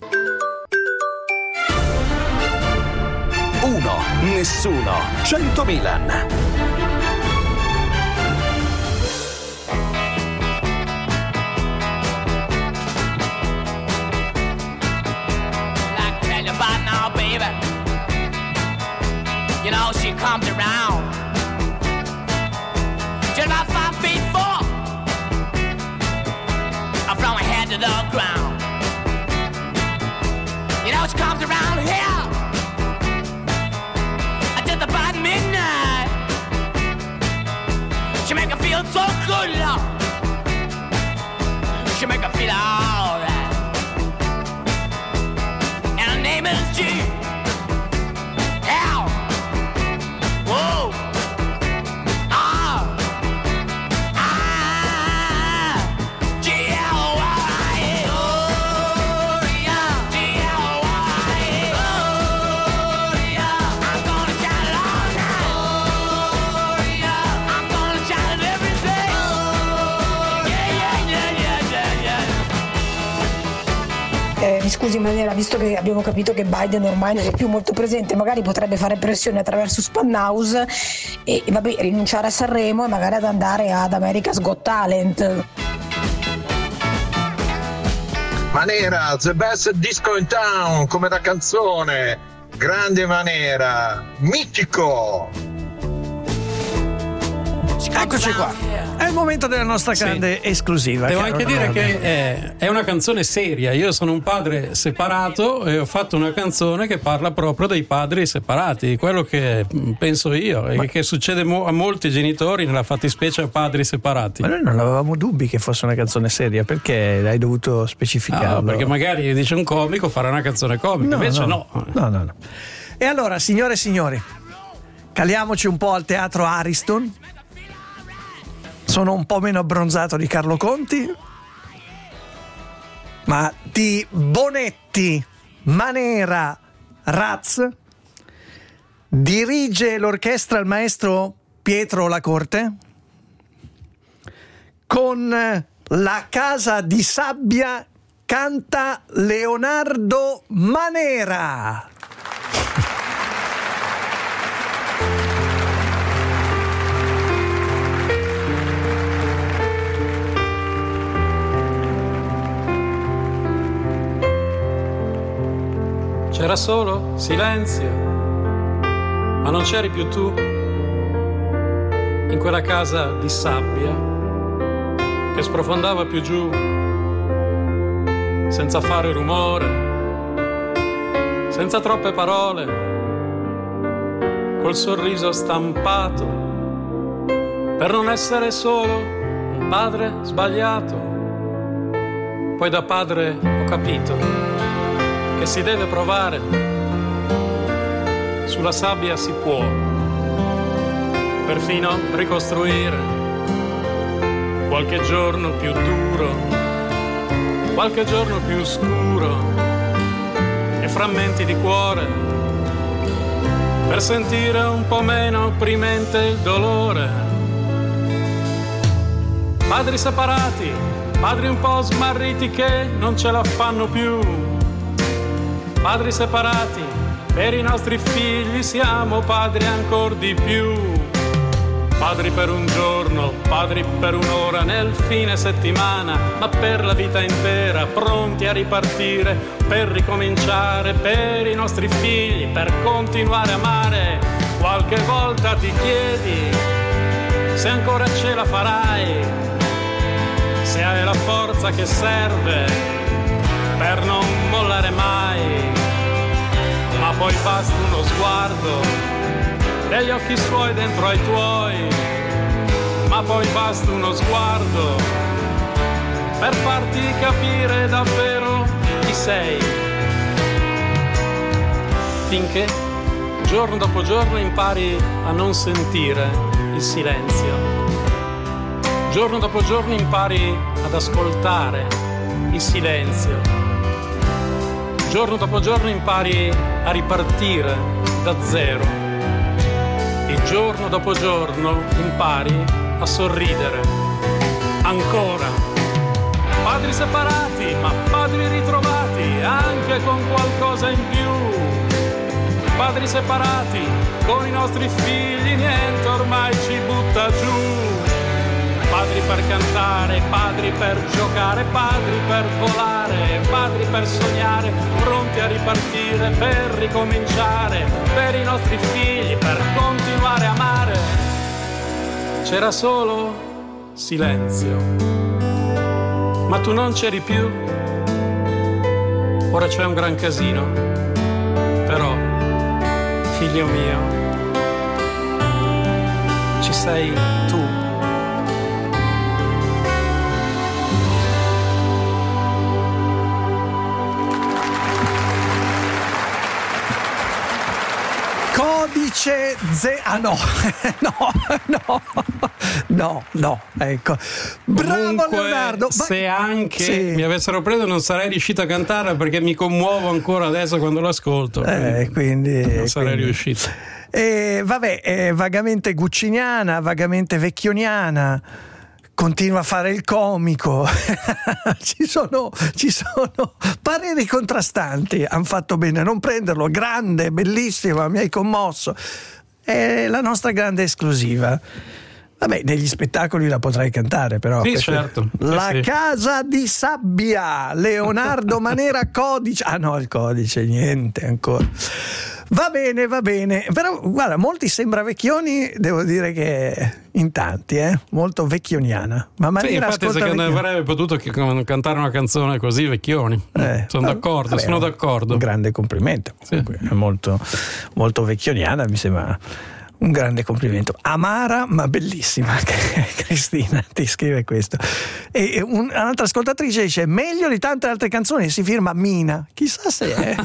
Uno, nessuno, cento Milan. comes around. Just about five feet four, from my head to the ground. You know she comes around here just about midnight. She make her feel so good, Lord. She make her feel alright. And her name is G. L. Whoa. Ah. Ah. G L Y. Oh, yeah. G L Y. Oh, yeah. I'm gonna shine it all night. Oh, yeah. I'm gonna shine it every day. Oh, yeah, yeah, yeah, yeah, yeah, yeah. Eh, mi scusi Manera, visto che abbiamo capito che Biden ormai non è più molto presente, magari potrebbe fare pressione attraverso Spannhouse e, e vabbè, rinunciare a Sanremo e magari ad andare ad America's Got Talent. Manera, the best disco in town, come da canzone. Grande Manera, mitico. Eccoci qua, è il momento della nostra grande Sì. esclusiva. Devo caro anche dire Leonardo. che è, è una canzone seria. Io sono un padre separato e ho fatto una canzone che parla proprio dei padri separati, quello che mh, penso io e Ma- che succede mo- a molti genitori, nella fattispecie a padri separati. Ma noi non avevamo dubbi che fosse una canzone seria, perché hai dovuto specificarlo? Ah, perché magari dice un comico farà una canzone comica, invece no. No, no, no. E allora, signore e signori, caliamoci un po' al teatro Ariston. Sono un po' meno abbronzato di Carlo Conti, ma di Bonetti, Manera, Raz. Dirige l'orchestra il maestro Pietro Lacorte, con La Casa di Sabbia canta Leonardo Manera. C'era solo silenzio, ma non c'eri più tu, in quella casa di sabbia che sprofondava più giù, senza fare rumore, senza troppe parole, col sorriso stampato, per non essere solo un padre sbagliato. Poi da padre ho capito che si deve provare, sulla sabbia si può perfino ricostruire qualche giorno più duro, qualche giorno più scuro e frammenti di cuore per sentire un po' meno opprimente il dolore. Padri separati, padri un po' smarriti che non ce la fanno più. Padri separati, per i nostri figli siamo padri ancor di più. Padri per un giorno, padri per un'ora nel fine settimana, ma per la vita intera, pronti a ripartire, per ricominciare, per i nostri figli, per continuare a amare. Qualche volta ti chiedi se ancora ce la farai, se hai la forza che serve per non mollare mai. Ma poi basta uno sguardo degli occhi suoi dentro ai tuoi, ma poi basta uno sguardo per farti capire davvero chi sei, finché giorno dopo giorno impari a non sentire il silenzio, giorno dopo giorno impari ad ascoltare il silenzio, giorno dopo giorno impari a ripartire da zero e giorno dopo giorno impari a sorridere ancora. Padri separati ma padri ritrovati anche con qualcosa in più. Padri separati con i nostri figli niente ormai ci butta giù. padri per cantare, padri per giocare, padri per volare, padri per sognare, pronti a ripartire, per ricominciare, per i nostri figli, per continuare a amare. C'era solo silenzio, ma tu non c'eri più. Ora c'è un gran casino, però, figlio mio, ci sei tu. Codice Z. Ah no, no, no, no, no, ecco. Bravo Comunque, Leonardo. Se anche sì. mi avessero preso non sarei riuscito a cantare perché mi commuovo ancora adesso quando lo ascolto. Eh, quindi, non sarei quindi. riuscito. E vabbè, è vagamente gucciniana, vagamente vecchioniana. Continua a fare il comico. ci sono ci sono pareri contrastanti. Han fatto bene a non prenderlo. Grande, bellissima, mi hai commosso. È la nostra grande esclusiva. Vabbè, negli spettacoli la potrai cantare, però. Sì, certo. La sì, sì. casa di sabbia, Leonardo Manera, Codice. Ah no, il Codice, niente ancora. Va bene, va bene. Però guarda, molti sembra vecchioni, devo dire che in tanti, eh? Molto vecchioniana. Ma Manera, sì, infatti ascolta secondo me vecchioni. avrebbe potuto cantare una canzone così vecchioni. Eh, sono d'accordo, vabbè, sono d'accordo. Un grande complimento. Sì. È molto, molto vecchioniana, mi sembra un grande complimento. Amara ma bellissima. Cristina ti scrive questo. E un, un'altra ascoltatrice dice meglio di tante altre canzoni, si firma Mina. Chissà se è.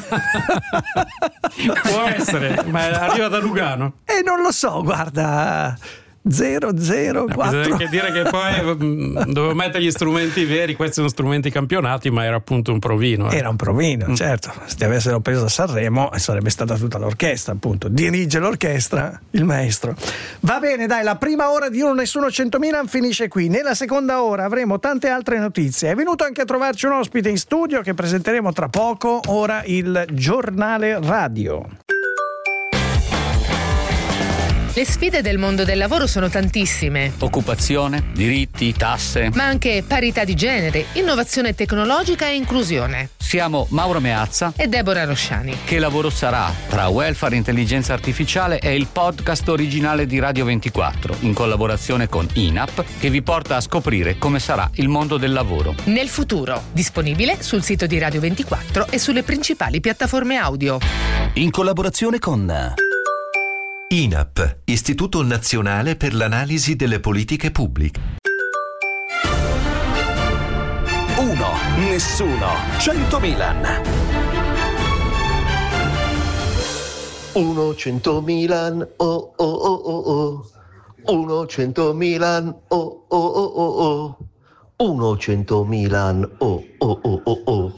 Può essere, ma arriva da Lugano. E non lo so, guarda. zero zero quattro. Bisogna anche dire che poi mh, dovevo mettere gli strumenti veri, questi sono strumenti campionati, ma era appunto un provino. Eh. Era un provino, mm. certo. Se ti avessero preso a Sanremo sarebbe stata tutta l'orchestra, appunto. Dirige l'orchestra il maestro. Va bene, dai, la prima ora di Uno Nessuno centomila finisce qui. Nella seconda ora avremo tante altre notizie. È venuto anche a trovarci un ospite in studio che presenteremo tra poco. Ora il giornale radio. Le sfide del mondo del lavoro sono tantissime. Occupazione, diritti, tasse. Ma anche parità di genere, innovazione tecnologica e inclusione. Siamo Mauro Meazza e Deborah Rosciani. Che lavoro sarà? Tra welfare e intelligenza artificiale è il podcast originale di Radio ventiquattro, in collaborazione con I N A P, che vi porta a scoprire come sarà il mondo del lavoro. Nel futuro, disponibile sul sito di Radio ventiquattro e sulle principali piattaforme audio. In collaborazione con I N A P, Istituto Nazionale per l'Analisi delle Politiche Pubbliche. Uno, nessuno, cento Milan. Uno, cento Milan, oh oh oh oh oh. Uno, cento Milan, oh oh oh oh oh. Uno, cento Milan, oh oh oh oh oh.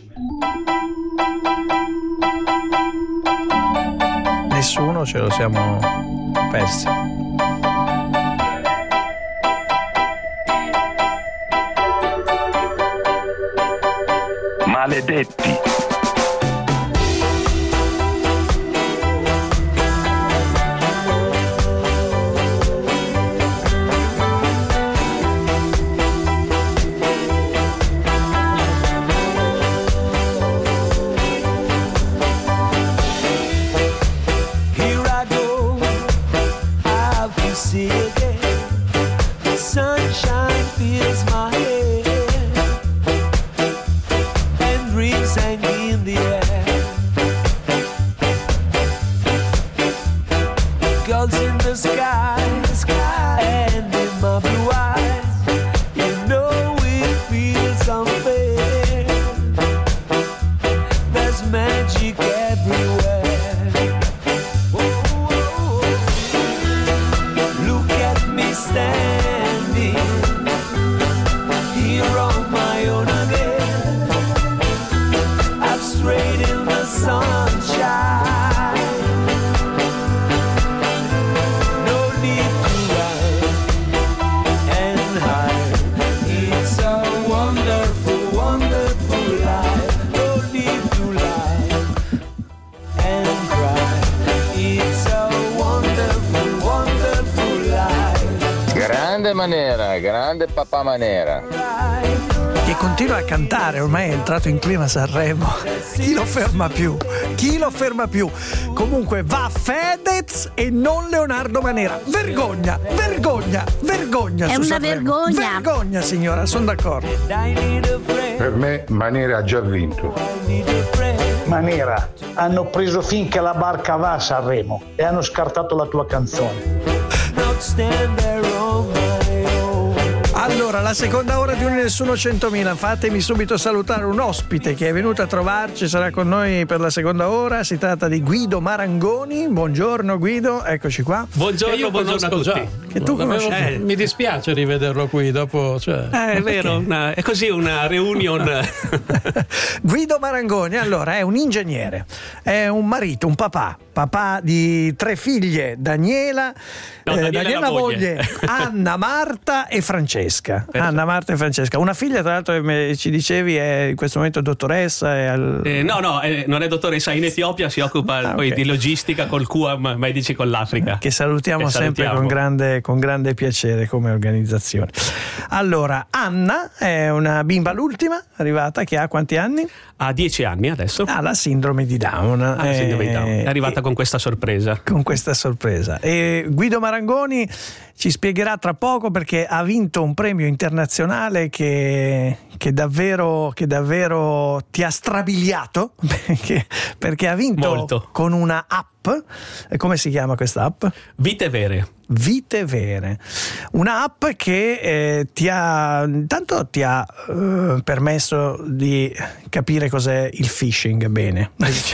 Nessuno, ce lo siamo persi. Maledetti. Sunshine fills my head and brings anxiety. Manera, grande papà Manera. Che continua a cantare, ormai è entrato in clima Sanremo. Chi lo ferma più? Chi lo ferma più? Comunque va Fedez e non Leonardo Manera. Vergogna, vergogna, vergogna. È su una Sanremo. vergogna. Vergogna, signora, sono d'accordo. Per me Manera ha già vinto. Manera, hanno preso finché la barca va a Sanremo e hanno scartato la tua canzone. Allora, la seconda ora di Uno Nessuno centomila, fatemi subito salutare un ospite che è venuto a trovarci, sarà con noi per la seconda ora, si tratta di Guido Marangoni. Buongiorno Guido, eccoci qua. Buongiorno, io buongiorno a tutti. Già. Che tu conosci? Eh, mi dispiace rivederlo qui dopo, cioè. Eh, è vero, una, è così una reunion. Guido Marangoni, allora, è un ingegnere, è un marito, un papà, papà di tre figlie, Daniela, no, eh, Daniela, Daniela moglie, moglie. Anna, Marta e Francesca. Perfetto. Anna, Marta e Francesca. Una figlia, tra l'altro, come ci dicevi, è in questo momento dottoressa. È al... eh, no, no, eh, non è dottoressa, in Etiopia si occupa ah, poi okay. di logistica col Q A M, Medici con l'Africa. Che salutiamo che sempre salutiamo. Con, grande, con grande piacere come organizzazione. Allora, Anna è una bimba, l'ultima arrivata, che ha quanti anni? Ha dieci anni adesso. Ha la sindrome di Down. Ah, la sindrome di Down. È arrivata e, con questa sorpresa. Con questa sorpresa. E Guido Marangoni ci spiegherà tra poco perché ha vinto un premio internazionale che, che, davvero, che davvero ti ha strabiliato, perché, perché ha vinto Molto. Con una app. E come si chiama questa app? Vite Vere. Vite Vere, una app che eh, ti ha intanto ti ha eh, permesso di capire cos'è il phishing bene.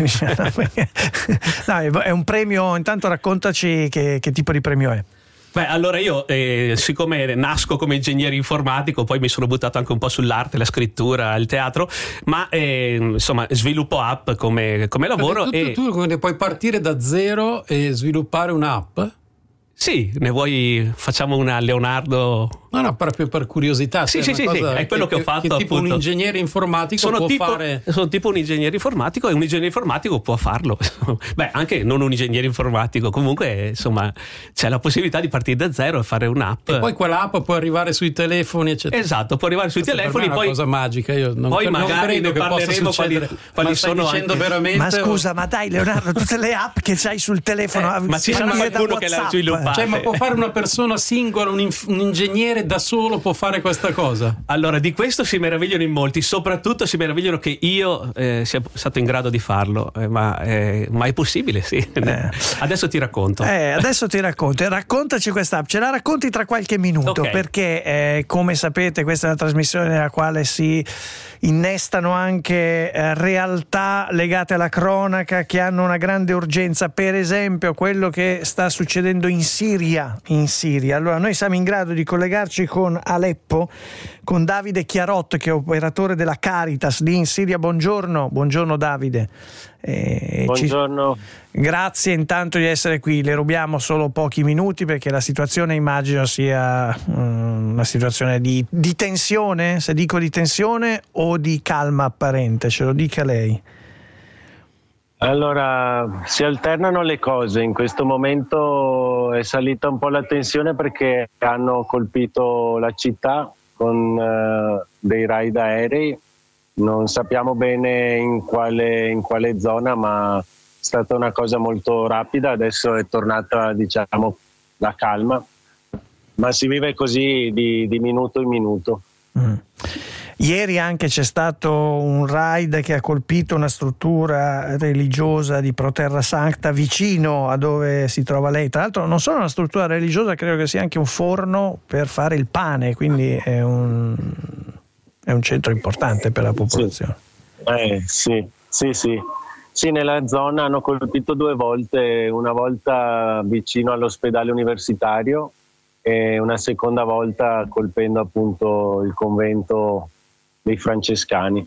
No, è un premio, intanto raccontaci che, che tipo di premio è. Beh, allora io, eh, siccome nasco come ingegnere informatico, poi mi sono buttato anche un po' sull'arte, la scrittura, il teatro, ma eh, insomma sviluppo app come, come lavoro. Tu, e... tu, tu puoi partire da zero e sviluppare un'app? Sì, ne vuoi, facciamo una Leonardo? No, no, proprio per curiosità. Sì, sì, sì, sì, è quello che, che ho fatto. Che tipo appunto. Un ingegnere informatico sono può tipo, fare. Sono tipo un ingegnere informatico e un ingegnere informatico può farlo. Beh, anche non un ingegnere informatico, comunque insomma c'è la possibilità di partire da zero e fare un'app. E poi quell'app può arrivare sui telefoni, eccetera. Esatto, può arrivare sui Questa telefoni. Per me è poi una cosa magica. Io non, poi non magari credo ne che parleremo possa quali, quali ma sono dicendo anche... veramente. Ma scusa, o... ma dai Leonardo, tutte le app che c'hai sul telefono, eh, ma ci sarà qualcuno che l'ha sviluppata. Cioè, ma può fare una persona singola, un, inf- un ingegnere da solo può fare questa cosa? Allora, di questo si meravigliano in molti, soprattutto si meravigliano che io eh, sia stato in grado di farlo, eh, ma, eh, ma è possibile, sì. Eh. Adesso ti racconto. Eh, adesso ti racconto. Raccontaci questa app, ce la racconti tra qualche minuto, okay. Perché eh, come sapete questa è una trasmissione nella quale si innestano anche eh, realtà legate alla cronaca che hanno una grande urgenza, per esempio quello che sta succedendo in Siria. In Siria. Allora, noi siamo in grado di collegarci con Aleppo, con Davide Chiarot, che è operatore della Caritas lì in Siria. Buongiorno, buongiorno Davide. Eh, buongiorno. Ci... Grazie intanto di essere qui. Le rubiamo solo pochi minuti perché la situazione immagino sia um, una situazione di, di tensione, se dico di tensione o di calma apparente, ce lo dica lei. Allora, si alternano le cose. In questo momento è salita un po' la tensione perché hanno colpito la città con uh, dei raid aerei. Non sappiamo bene in quale, in quale zona, ma è stata una cosa molto rapida. Adesso è tornata, diciamo, la calma, ma si vive così di, di minuto in minuto. Mm. Ieri anche c'è stato un raid che ha colpito una struttura religiosa di Proterra Sancta vicino a dove si trova lei. Tra l'altro non solo una struttura religiosa, credo che sia anche un forno per fare il pane, quindi è un, è un centro importante per la popolazione. Sì. Eh, sì, sì, sì. Sì, nella zona hanno colpito due volte, una volta vicino all'ospedale universitario e una seconda volta colpendo appunto il convento dei francescani.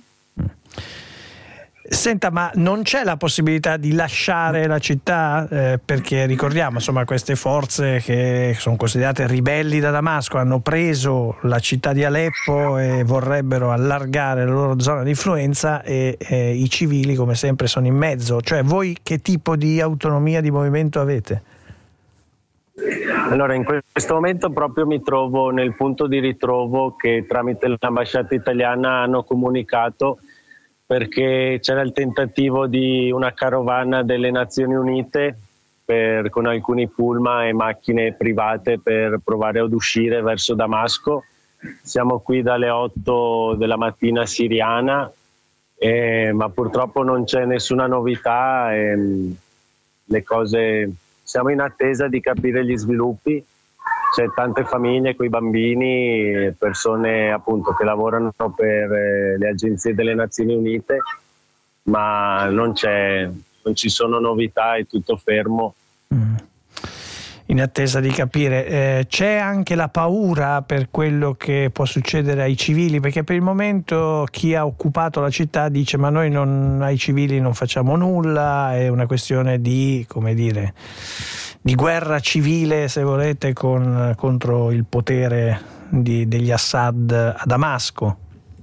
Senta, ma non c'è la possibilità di lasciare la città? Eh, perché ricordiamo, insomma, queste forze che sono considerate ribelli da Damasco hanno preso la città di Aleppo e vorrebbero allargare la loro zona di influenza e eh, i civili come sempre sono in mezzo. Cioè, voi che tipo di autonomia di movimento avete? Allora, in questo momento proprio mi trovo nel punto di ritrovo che tramite l'ambasciata italiana hanno comunicato, perché c'era il tentativo di una carovana delle Nazioni Unite per, con alcuni pullman e macchine private per provare ad uscire verso Damasco. Siamo qui dalle otto della mattina siriana, eh, ma purtroppo non c'è nessuna novità. E, le cose, siamo in attesa di capire gli sviluppi. C'è tante famiglie con i bambini, persone appunto che lavorano per eh, le agenzie delle Nazioni Unite, ma non c'è, non ci sono novità, è tutto fermo. Mm. In attesa di capire. Eh, c'è anche la paura per quello che può succedere ai civili, perché per il momento chi ha occupato la città dice ma noi non, ai civili non facciamo nulla, è una questione di, come dire, di guerra civile, se volete, con, contro il potere di, degli Assad a Damasco.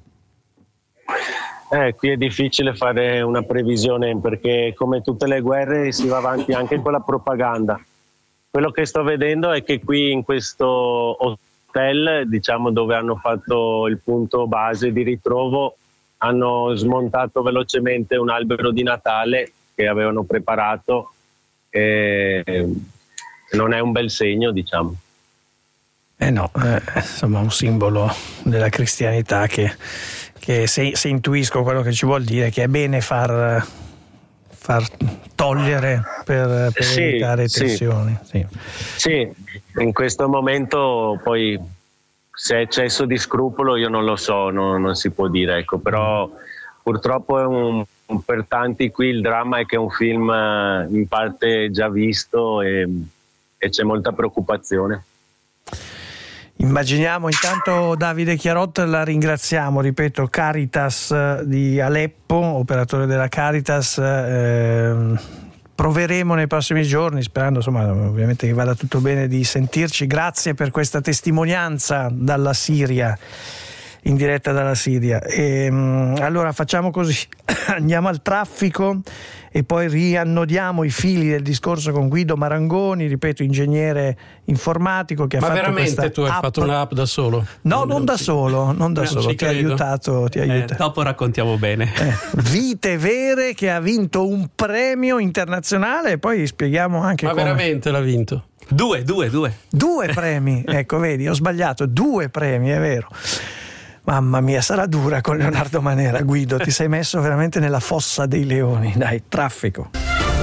Eh, qui è difficile fare una previsione, perché come tutte le guerre si va avanti anche con la propaganda. Quello che sto vedendo è che qui in questo hotel, diciamo dove hanno fatto il punto base di ritrovo, hanno smontato velocemente un albero di Natale che avevano preparato, e non è un bel segno, diciamo. Eh no, eh, insomma un simbolo della cristianità che, che se, se intuisco quello che ci vuol dire, che è bene far... far togliere per, per sì, evitare sì. tensioni. Sì. sì, in questo momento poi se è eccesso di scrupolo io non lo so, no, non si può dire, ecco, però purtroppo è un, per tanti qui il dramma è che è un film in parte già visto e, e c'è molta preoccupazione. Immaginiamo. Intanto Davide Chiarot la ringraziamo, ripeto, Caritas di Aleppo, operatore della Caritas. Eh, proveremo nei prossimi giorni, sperando insomma ovviamente che vada tutto bene, di sentirci. Grazie per questa testimonianza dalla Siria, in diretta dalla Siria. E, allora facciamo così, andiamo al traffico e poi riannodiamo i fili del discorso con Guido Marangoni, ripeto, ingegnere informatico che ha Ma fatto veramente questa tu hai app. fatto un'app da solo? No, non da solo, non da No, solo, ci ti ha credo. aiutato, ti ha Eh, aiutato. dopo raccontiamo bene. Eh, Vite Vere, che ha vinto un premio internazionale, e poi spieghiamo anche Ma come. veramente l'ha vinto? Due, due, due. Due premi, ecco, vedi, ho sbagliato, due premi, è vero. Mamma mia, sarà dura con Leonardo Manera. Guido, ti sei messo veramente nella fossa dei leoni. Dai, traffico.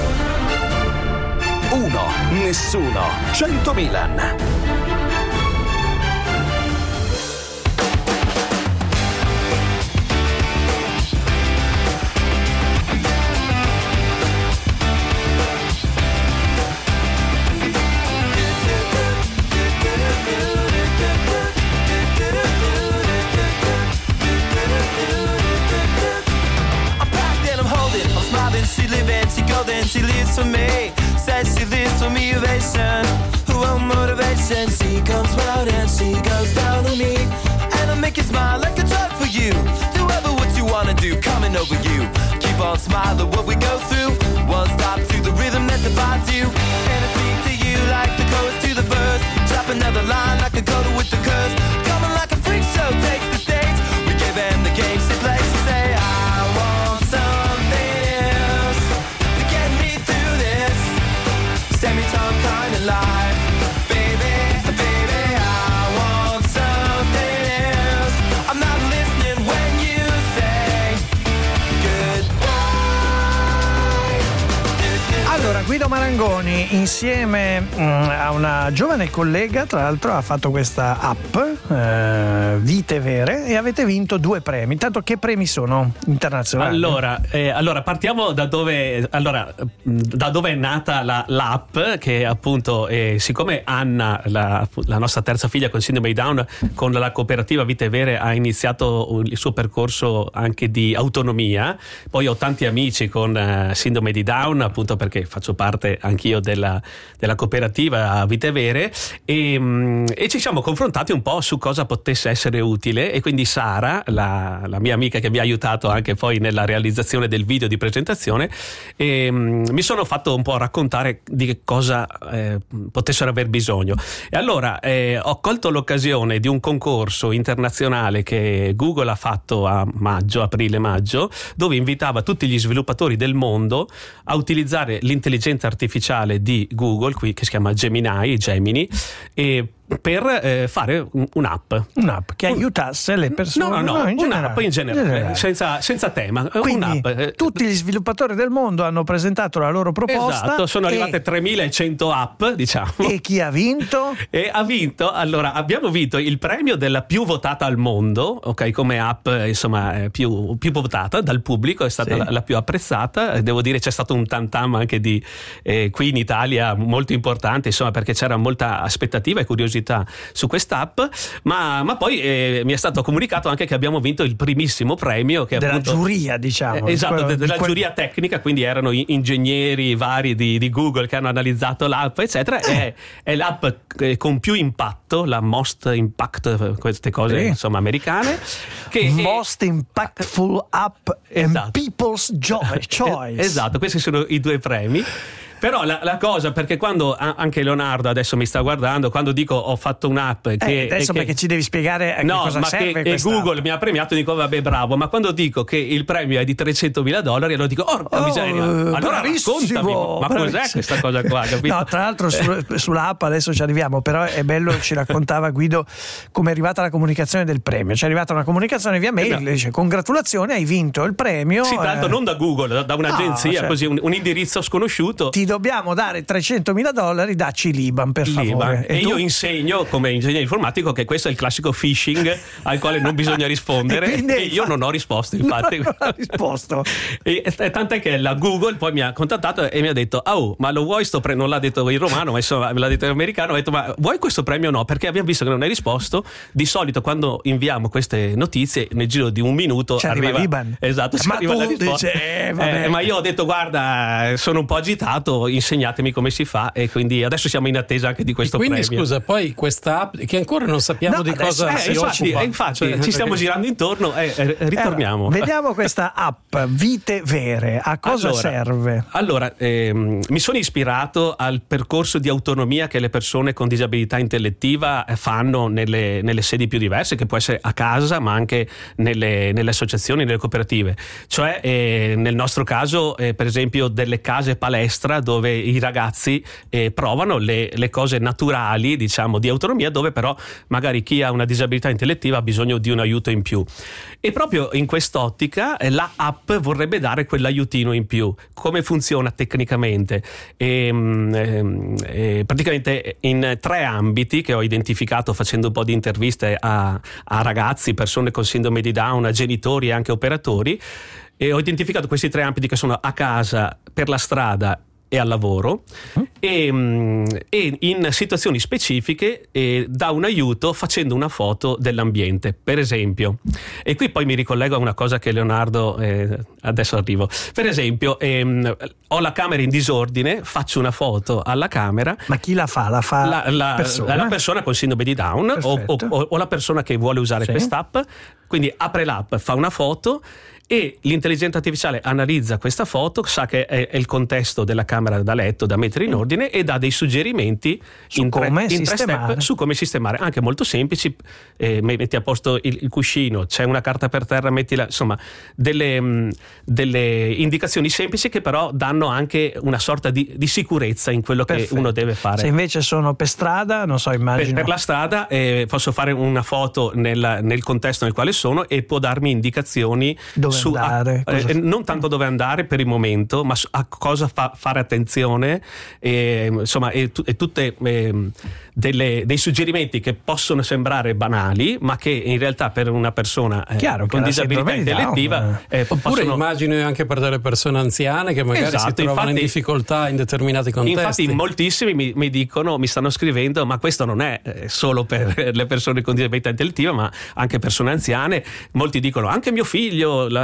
Uno, nessuno, cento Milan. She lives, she goes and she lives for me. Says she lives for me, ovation. Who won't motivation? She comes round and she goes down on me. And I make you smile like a drug for you. Do ever what you wanna do, coming over you. Keep on smiling what we go through. One stop to the rhythm that divides you. And I speak to you like the chorus to the verse. Drop another line like a coda with the curse. Coming like a freak show takes the stage. We give them the game she plays. She say I want something else to get me through this semi-time kind of life. Baby, baby, I want something else. I'm not listening when you say goodbye. Allora, Guido Marangoni insieme mh, a una giovane collega, tra l'altro, ha fatto questa app, eh, Vite Vere, e avete vinto due premi. Intanto, che premi sono internazionali? Allora, eh, allora partiamo da dove, allora, da dove è nata la, l'app, che appunto, eh, siccome Anna, la, la nostra terza figlia con sindrome di Down, con la cooperativa Vite Vere ha iniziato il suo percorso anche di autonomia. Poi ho tanti amici con eh, sindrome di Down, appunto perché faccio parte anch'io della, della cooperativa Vite Vere e, e ci siamo confrontati un po' su cosa potesse essere utile, e quindi Sara, la, la mia amica che mi ha aiutato anche poi nella realizzazione del video di presentazione, e, mi sono fatto un po' raccontare di che cosa eh, potessero aver bisogno. E allora eh, ho colto l'occasione di un concorso internazionale che Google ha fatto a maggio, aprile-maggio, dove invitava tutti gli sviluppatori del mondo a utilizzare l'intelligenza artificiale di Google, qui che si chiama Gemini, Gemini, e per eh, fare un, un'app un'app che aiutasse le persone. No, no, no, in un'app in generale, in generale. Senza, senza tema. Quindi un'app. tutti gli sviluppatori del mondo hanno presentato la loro proposta. Esatto, sono e... arrivate tremilacento app, diciamo. E chi ha vinto? E ha vinto, allora abbiamo vinto il premio della più votata al mondo, ok, come app insomma più, più votata dal pubblico, è stata sì. la, la più apprezzata. Devo dire c'è stato un tantam anche di eh, qui in Italia molto importante, insomma, perché c'era molta aspettativa e curiosità su quest'app, ma, ma poi eh, mi è stato comunicato anche che abbiamo vinto il primissimo premio che della appunto, giuria, diciamo eh, esatto, quello, de, della quel... giuria tecnica, quindi erano ingegneri vari di, di Google che hanno analizzato l'app eccetera. eh. è, è l'app con più impatto, la most impact, queste cose sì. insomma americane, che most è... impactful app esatto. and people's joy, choice. Esatto, questi sono i due premi. Però la, la cosa, perché quando anche Leonardo adesso mi sta guardando, quando dico ho fatto un'app che, eh, adesso che, perché ci devi spiegare a no, che cosa ma serve che, e Google app. mi ha premiato, dico vabbè bravo, ma quando dico che il premio è di trecentomila dollari allora dico orca oh, miseria, allora raccontami, ma bravissimo. Cos'è questa cosa qua, capito? No, tra l'altro su, sull'app adesso ci arriviamo, però è bello, ci raccontava Guido come è arrivata la comunicazione del premio. Ci è arrivata una comunicazione via mail, esatto. dice congratulazioni, hai vinto il premio. Sì, tra l'altro eh... non da Google, da, da un'agenzia, no, cioè, così un, un indirizzo sconosciuto. Ti dobbiamo dare trecentomila dollari, dacci l'Iban per L'Iban. favore. E, e tu... io insegno come ingegnere informatico che questo è il classico phishing al quale non bisogna rispondere e, e io fa... non ho risposto, infatti. Non ho risposto. e, e tant'è che la Google poi mi ha contattato e mi ha detto oh, ma lo vuoi sto premio? Non l'ha detto in romano, ma insomma me l'ha detto in americano. Ha detto ma vuoi questo premio o no? Perché abbiamo visto che non hai risposto. Di solito quando inviamo queste notizie nel giro di un minuto ci arriva, arriva l'Iban. Esatto, ma arriva tu la risposta. Dice, eh, vabbè. Eh, ma io ho detto guarda sono un po' agitato, insegnatemi come si fa, e quindi adesso siamo in attesa anche di questo quindi, premio. Scusa, poi questa app che ancora non sappiamo no, di adesso, cosa eh, si infatti, occupa. eh, infatti cioè, ci stiamo perché... girando intorno e eh, ritorniamo. Allora, vediamo questa app Vite Vere, a cosa allora, serve? Allora, ehm, mi sono ispirato al percorso di autonomia che le persone con disabilità intellettiva fanno nelle, nelle sedi più diverse, che può essere a casa ma anche nelle, nelle associazioni, nelle cooperative. Cioè eh, nel nostro caso eh, per esempio delle case palestra dove i ragazzi eh, provano le, le cose naturali, diciamo, di autonomia, dove però magari chi ha una disabilità intellettiva ha bisogno di un aiuto in più. E proprio in quest'ottica eh, la app vorrebbe dare quell'aiutino in più. Come funziona tecnicamente? E, e, e, praticamente in tre ambiti che ho identificato facendo un po' di interviste a, a ragazzi, persone con sindrome di Down, a genitori e anche operatori, e ho identificato questi tre ambiti che sono a casa, per la strada e al lavoro, uh-huh. e, e in situazioni specifiche eh, dà un aiuto facendo una foto dell'ambiente, per esempio. E qui poi mi ricollego a una cosa che Leonardo eh, adesso arrivo. Per esempio ehm, ho la camera in disordine, faccio una foto alla camera. Ma chi la fa? La fa la, la, persona? la persona con sindrome di Down o, o, o la persona che vuole usare sì. quest'app, quindi apre l'app, fa una foto e l'intelligenza artificiale analizza questa foto, sa che è, è il contesto della camera da letto da mettere in ordine e dà dei suggerimenti su in, tre, come in tre step su come sistemare, anche molto semplici. Eh, metti a posto il, il cuscino, c'è una carta per terra, mettila, insomma delle, mh, delle indicazioni semplici che però danno anche una sorta di, di sicurezza in quello Perfetto. Che uno deve fare. Se invece sono per strada, non so, immagino per, per la strada eh, posso fare una foto nel, nel contesto nel quale sono e può darmi indicazioni dove su andare, a, eh, non tanto dove andare per il momento, ma a cosa fa, fare attenzione, e, insomma, e, e tutte eh, delle, dei suggerimenti che possono sembrare banali, ma che in realtà per una persona eh, Chiaro, con disabilità intellettiva eh, oppure possono... immagino anche per delle persone anziane che magari esatto, si trovano infatti, in difficoltà in determinati contesti. Infatti moltissimi mi, mi dicono, mi stanno scrivendo, ma questo non è eh, solo per le persone con disabilità intellettiva, ma anche persone anziane. Molti dicono anche mio figlio la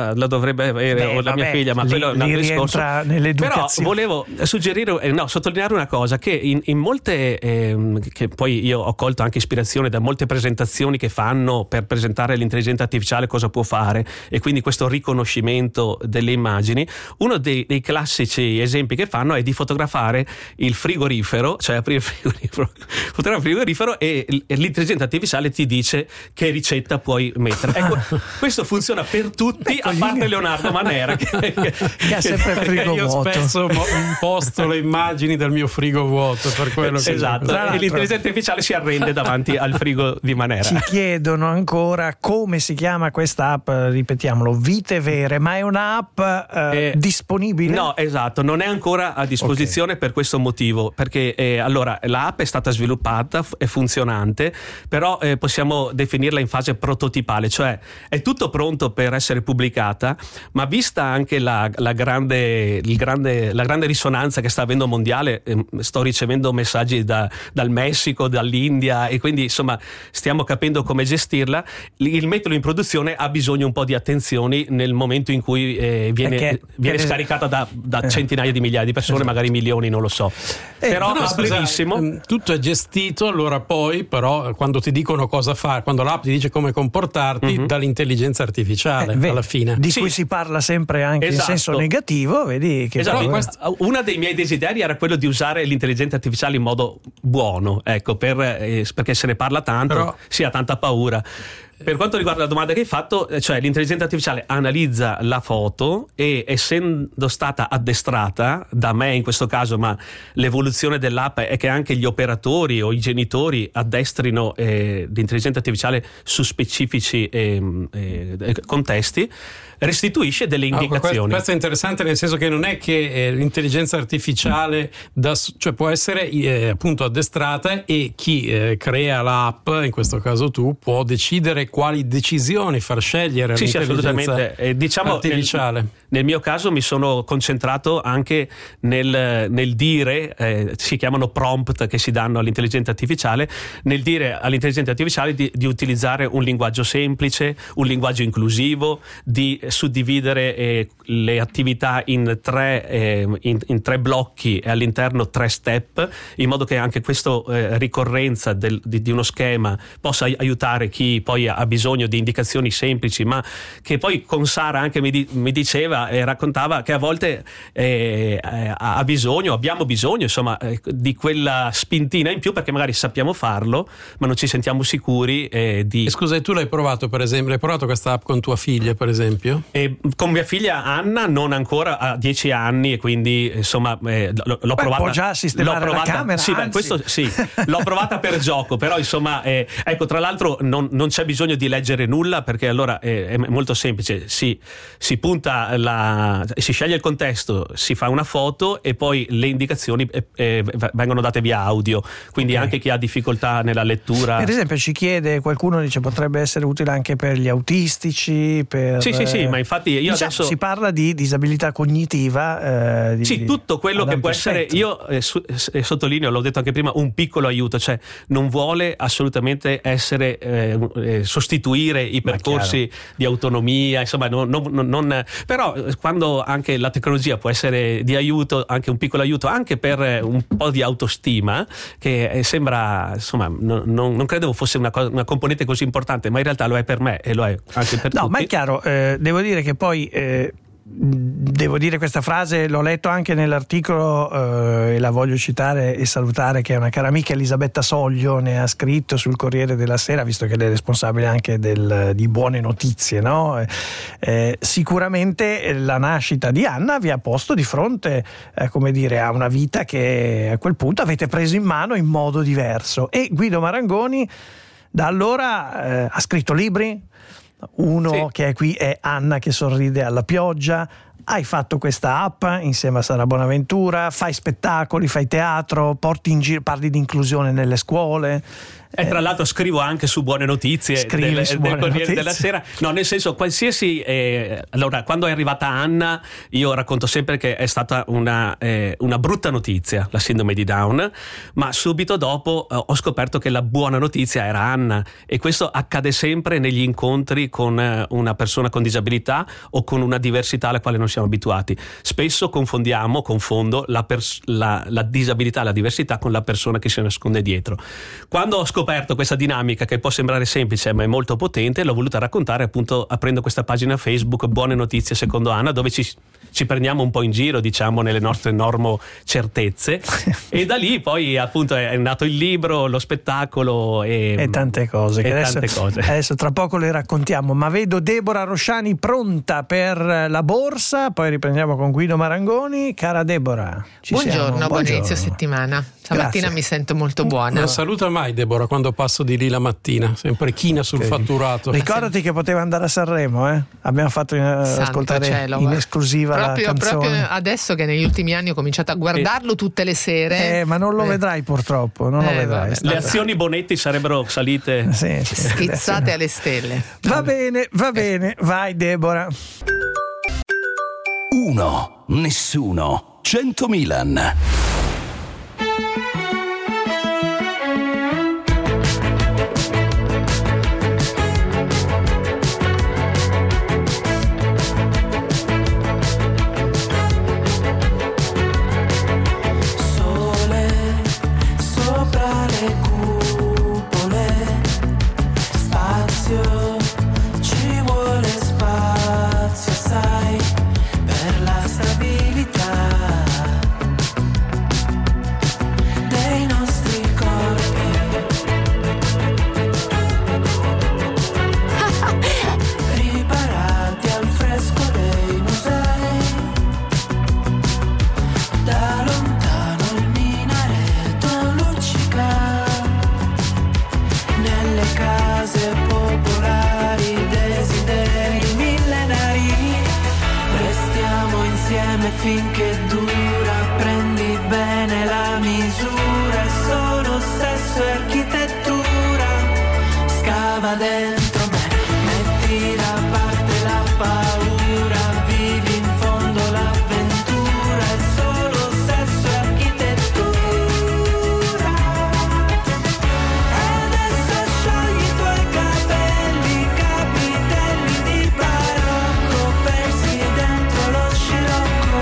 la, la dovrebbe avere, Beh, o la vabbè, mia figlia, ma lì, quello è un altro discorso. Però volevo suggerire, eh, no, sottolineare una cosa, che in, in molte, eh, che poi io ho colto anche ispirazione da molte presentazioni che fanno per presentare l'intelligenza artificiale cosa può fare, e quindi questo riconoscimento delle immagini, uno dei, dei classici esempi che fanno è di fotografare il frigorifero, cioè aprire il frigorifero, fotografare il frigorifero e, e l'intelligenza artificiale ti dice che ricetta puoi mettere. Ecco, questo funziona per tutti, a parte Leonardo Manera che, che, che ha sempre il frigo io vuoto. spesso imposto le immagini del mio frigo vuoto, per quello che esatto, e l'intelligenza artificiale si arrende davanti al frigo di Manera. Ci chiedono ancora come si chiama questa app, ripetiamolo, Vite Vere, ma è un'app eh, eh, disponibile? No, esatto, non è ancora a disposizione, okay. Per questo motivo, perché eh, allora l'app è stata sviluppata, è funzionante, però eh, possiamo definirla in fase prototipale, cioè è tutto pronto per essere pubblicata, ma vista anche la, la, grande, il grande, la grande risonanza che sta avendo mondiale, eh, sto ricevendo messaggi da, dal Messico, dall'India, e quindi insomma stiamo capendo come gestirla. Il metodo in produzione ha bisogno un po' di attenzioni nel momento in cui eh, viene, Perché, viene per scaricata da, da centinaia di migliaia di persone, esatto. Magari milioni, non lo so. Eh, però no, è brevissimo. Scusa, tutto è gestito, allora poi però quando ti dicono cosa fare, quando l'app ti dice come comportarti, mm-hmm. dall'intelligenza artificiale, eh, alla fine. Di sì. cui si parla sempre anche esatto. in senso negativo, vedi che esatto. però... Questo, uno dei miei desideri era quello di usare l'intelligenza artificiale in modo buono, ecco, per, eh, perché se ne parla tanto, però... si ha tanta paura. Per quanto riguarda la domanda che hai fatto, cioè l'intelligenza artificiale analizza la foto e, essendo stata addestrata da me in questo caso, ma l'evoluzione dell'app è che anche gli operatori o i genitori addestrino eh, l'intelligenza artificiale su specifici eh, eh, contesti, restituisce delle indicazioni. Ah, questo è interessante, nel senso che non è che eh, l'intelligenza artificiale da, cioè può essere eh, appunto addestrata, e chi eh, crea l'app, in questo caso tu, può decidere quali decisioni far scegliere sì, l'intelligenza sì, assolutamente. Eh, diciamo artificiale. Nel, nel mio caso mi sono concentrato anche nel, nel dire, eh, si chiamano prompt che si danno all'intelligenza artificiale, nel dire all'intelligenza artificiale di, di utilizzare un linguaggio semplice, un linguaggio inclusivo, di suddividere eh, le attività in tre, eh, in, in tre blocchi e all'interno tre step, in modo che anche questa eh, ricorrenza del, di, di uno schema possa aiutare chi poi ha bisogno di indicazioni semplici, ma che poi con Sara anche mi, di, mi diceva e raccontava che a volte eh, ha bisogno, abbiamo bisogno insomma eh, di quella spintina in più, perché magari sappiamo farlo ma non ci sentiamo sicuri eh, di... Scusa, e tu l'hai provato per esempio, l'hai provato questa app con tua figlia per esempio? E con mia figlia Anna non ancora, ha dieci anni, e quindi insomma eh, l'ho, l'ho beh, provata. può già sistemare l'ho provata, la camera, sì, beh, questo sì, l'ho provata per gioco, però insomma eh, ecco, tra l'altro non, non c'è bisogno di leggere nulla, perché allora eh, è molto semplice, si, si punta la, si sceglie il contesto, si fa una foto e poi le indicazioni eh, eh, vengono date via audio, quindi okay. Anche chi ha difficoltà nella lettura. Per esempio ci chiede, qualcuno dice potrebbe essere utile anche per gli autistici, per... Sì, sì, sì, ma infatti io diciamo, adesso... si parla di disabilità cognitiva. Eh, di, sì, tutto quello che può essere, spettro. io eh, su, eh, sottolineo, l'ho detto anche prima, un piccolo aiuto, cioè non vuole assolutamente essere eh, eh, sostituire i percorsi di autonomia, insomma, non, non, non, però quando anche la tecnologia può essere di aiuto, anche un piccolo aiuto, anche per un po' di autostima, che eh, sembra, insomma, non, non, non credevo fosse una, una componente così importante, ma in realtà lo è per me e lo è anche per no, tutti. Ma è chiaro, eh, devo dire che poi eh, devo dire questa frase, l'ho letto anche nell'articolo eh, e la voglio citare e salutare, che è una cara amica, Elisabetta Soglio, ne ha scritto sul Corriere della Sera, visto che lei è responsabile anche del, di Buone Notizie, no? Eh, sicuramente la nascita di Anna vi ha posto di fronte eh, come dire, a una vita che a quel punto avete preso in mano in modo diverso, e Guido Marangoni da allora eh, ha scritto libri. Uno sì. Che è qui è Anna che sorride alla pioggia. Hai fatto questa app insieme a Sara Bonaventura, fai spettacoli, fai teatro, porti in giro, parli di inclusione nelle scuole. E tra l'altro scrivo anche su Buone Notizie del, su del Buone Corriere Notizie. della Sera. No, nel senso, qualsiasi eh, allora, quando è arrivata Anna, io racconto sempre che è stata una, eh, una brutta notizia la sindrome di Down, ma subito dopo eh, ho scoperto che la buona notizia era Anna, e questo accade sempre negli incontri con eh, una persona con disabilità o con una diversità alla quale non siamo abituati. Spesso confondiamo, confondo la, pers- la, la disabilità, la diversità con la persona che si nasconde dietro. Quando ho scoperto questa dinamica, che può sembrare semplice ma è molto potente, l'ho voluta raccontare appunto aprendo questa pagina Facebook Buone Notizie secondo Anna, dove ci, ci prendiamo un po' in giro, diciamo, nelle nostre normo certezze e da lì poi appunto è nato il libro, lo spettacolo e, e tante cose, e che adesso, tante cose. adesso tra poco le raccontiamo, ma vedo Deborah Rosciani pronta per la borsa, poi riprendiamo con Guido Marangoni. Cara Deborah, ci buongiorno, siamo? buon Buongiorno. inizio settimana. Stamattina mi sento molto buona. Non saluta mai Deborah quando passo di lì la mattina, sempre china sul Okay. fatturato. Ricordati che poteva andare a Sanremo, eh? Abbiamo fatto in, ascoltare cielo, in guarda. esclusiva proprio, la canzone. proprio adesso che negli ultimi anni ho cominciato a guardarlo tutte le sere. Eh, ma non lo Eh. vedrai purtroppo, non lo Eh, vedrai. vabbè. Le azioni Bonetti sarebbero salite Sì, sì, Schizzate alle stelle. Va bene, va bene, vai Deborah. Uno, nessuno, cento Milan. Sole sopra le cupole, spazio, ci vuole spazio, sai, per la stabilità dei nostri corpi. Riparati al fresco dei musei, da lontano il minareto luccica, nelle case popolari desideri millenari. Restiamo insieme finché dura, prendi bene la misura, è solo sesso e architettura. Scava dentro me, metti da parte la paura, vivi in fondo l'avventura, è solo sesso e architettura. E adesso sciogli i tuoi capelli, capitelli di barocco, persi dentro lo scirocco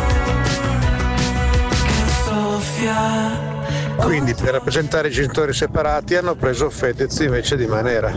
che soffia. Quindi per rappresentare i genitori separati hanno preso Fedez invece di Manera.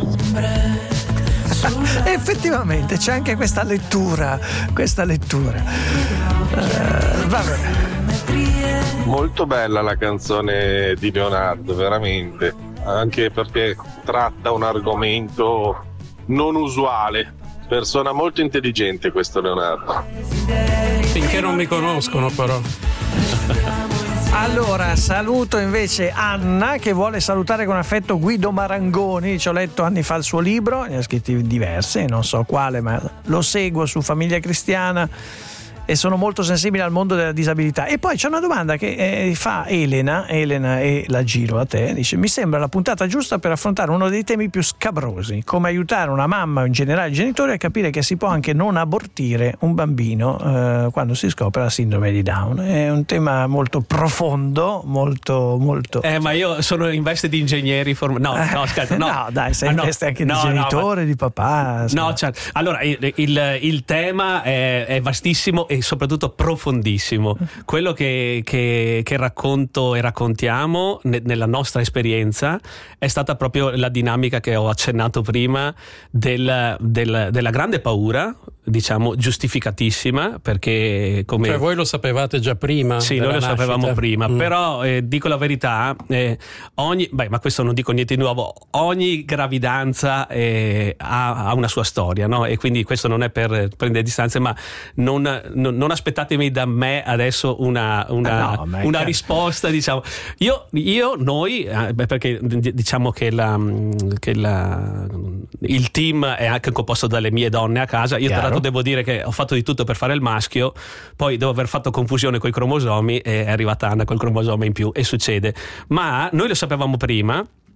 Effettivamente c'è anche questa lettura, questa lettura. Eh, va bene. Molto bella la canzone di Leonardo, veramente, anche perché tratta un argomento non usuale. Persona molto intelligente questo Leonardo. Finché non mi conoscono però. Allora, saluto invece Anna che vuole salutare con affetto Guido Marangoni. Ci ho letto anni fa il suo libro, ne ha scritti diversi, non so quale, ma lo seguo su Famiglia Cristiana e sono molto sensibile al mondo della disabilità. E poi c'è una domanda che eh, fa Elena, Elena e la giro a te, dice: mi sembra la puntata giusta per affrontare uno dei temi più scabrosi, come aiutare una mamma o in generale i genitori a capire che si può anche non abortire un bambino eh, quando si scopre la sindrome di Down. È un tema molto profondo, molto molto Eh, ma io sono in veste di ingegneri form- no, no, scherzo, no. no dai, sei Ah, in no. veste anche No, di no, genitore, ma- di papà. No, certo. Allora, il, il, il tema è, è vastissimo e soprattutto profondissimo. Quello che, che, che racconto e raccontiamo ne, nella nostra esperienza è stata proprio la dinamica che ho accennato prima del, del, della grande paura, diciamo giustificatissima, perché come Cioè voi lo sapevate già prima? sì, della noi lo nascita? sapevamo prima, Mm. però eh, dico la verità, eh, ogni, beh, ma questo non dico niente di nuovo, ogni gravidanza eh, ha, ha una sua storia, no? E quindi questo non è per prendere distanze, ma non, non, non aspettatemi da me adesso una, una, Ah, no, ma è una chiaro. risposta, diciamo. Io, io noi, eh, beh, perché d- diciamo che, la, che la, il team è anche composto dalle mie donne a casa, io tra Chiaro. l'altro devo dire che ho fatto di tutto per fare il maschio, poi dopo aver fatto confusione coi cromosomi è arrivata Anna col cromosoma in più e succede, ma noi lo sapevamo prima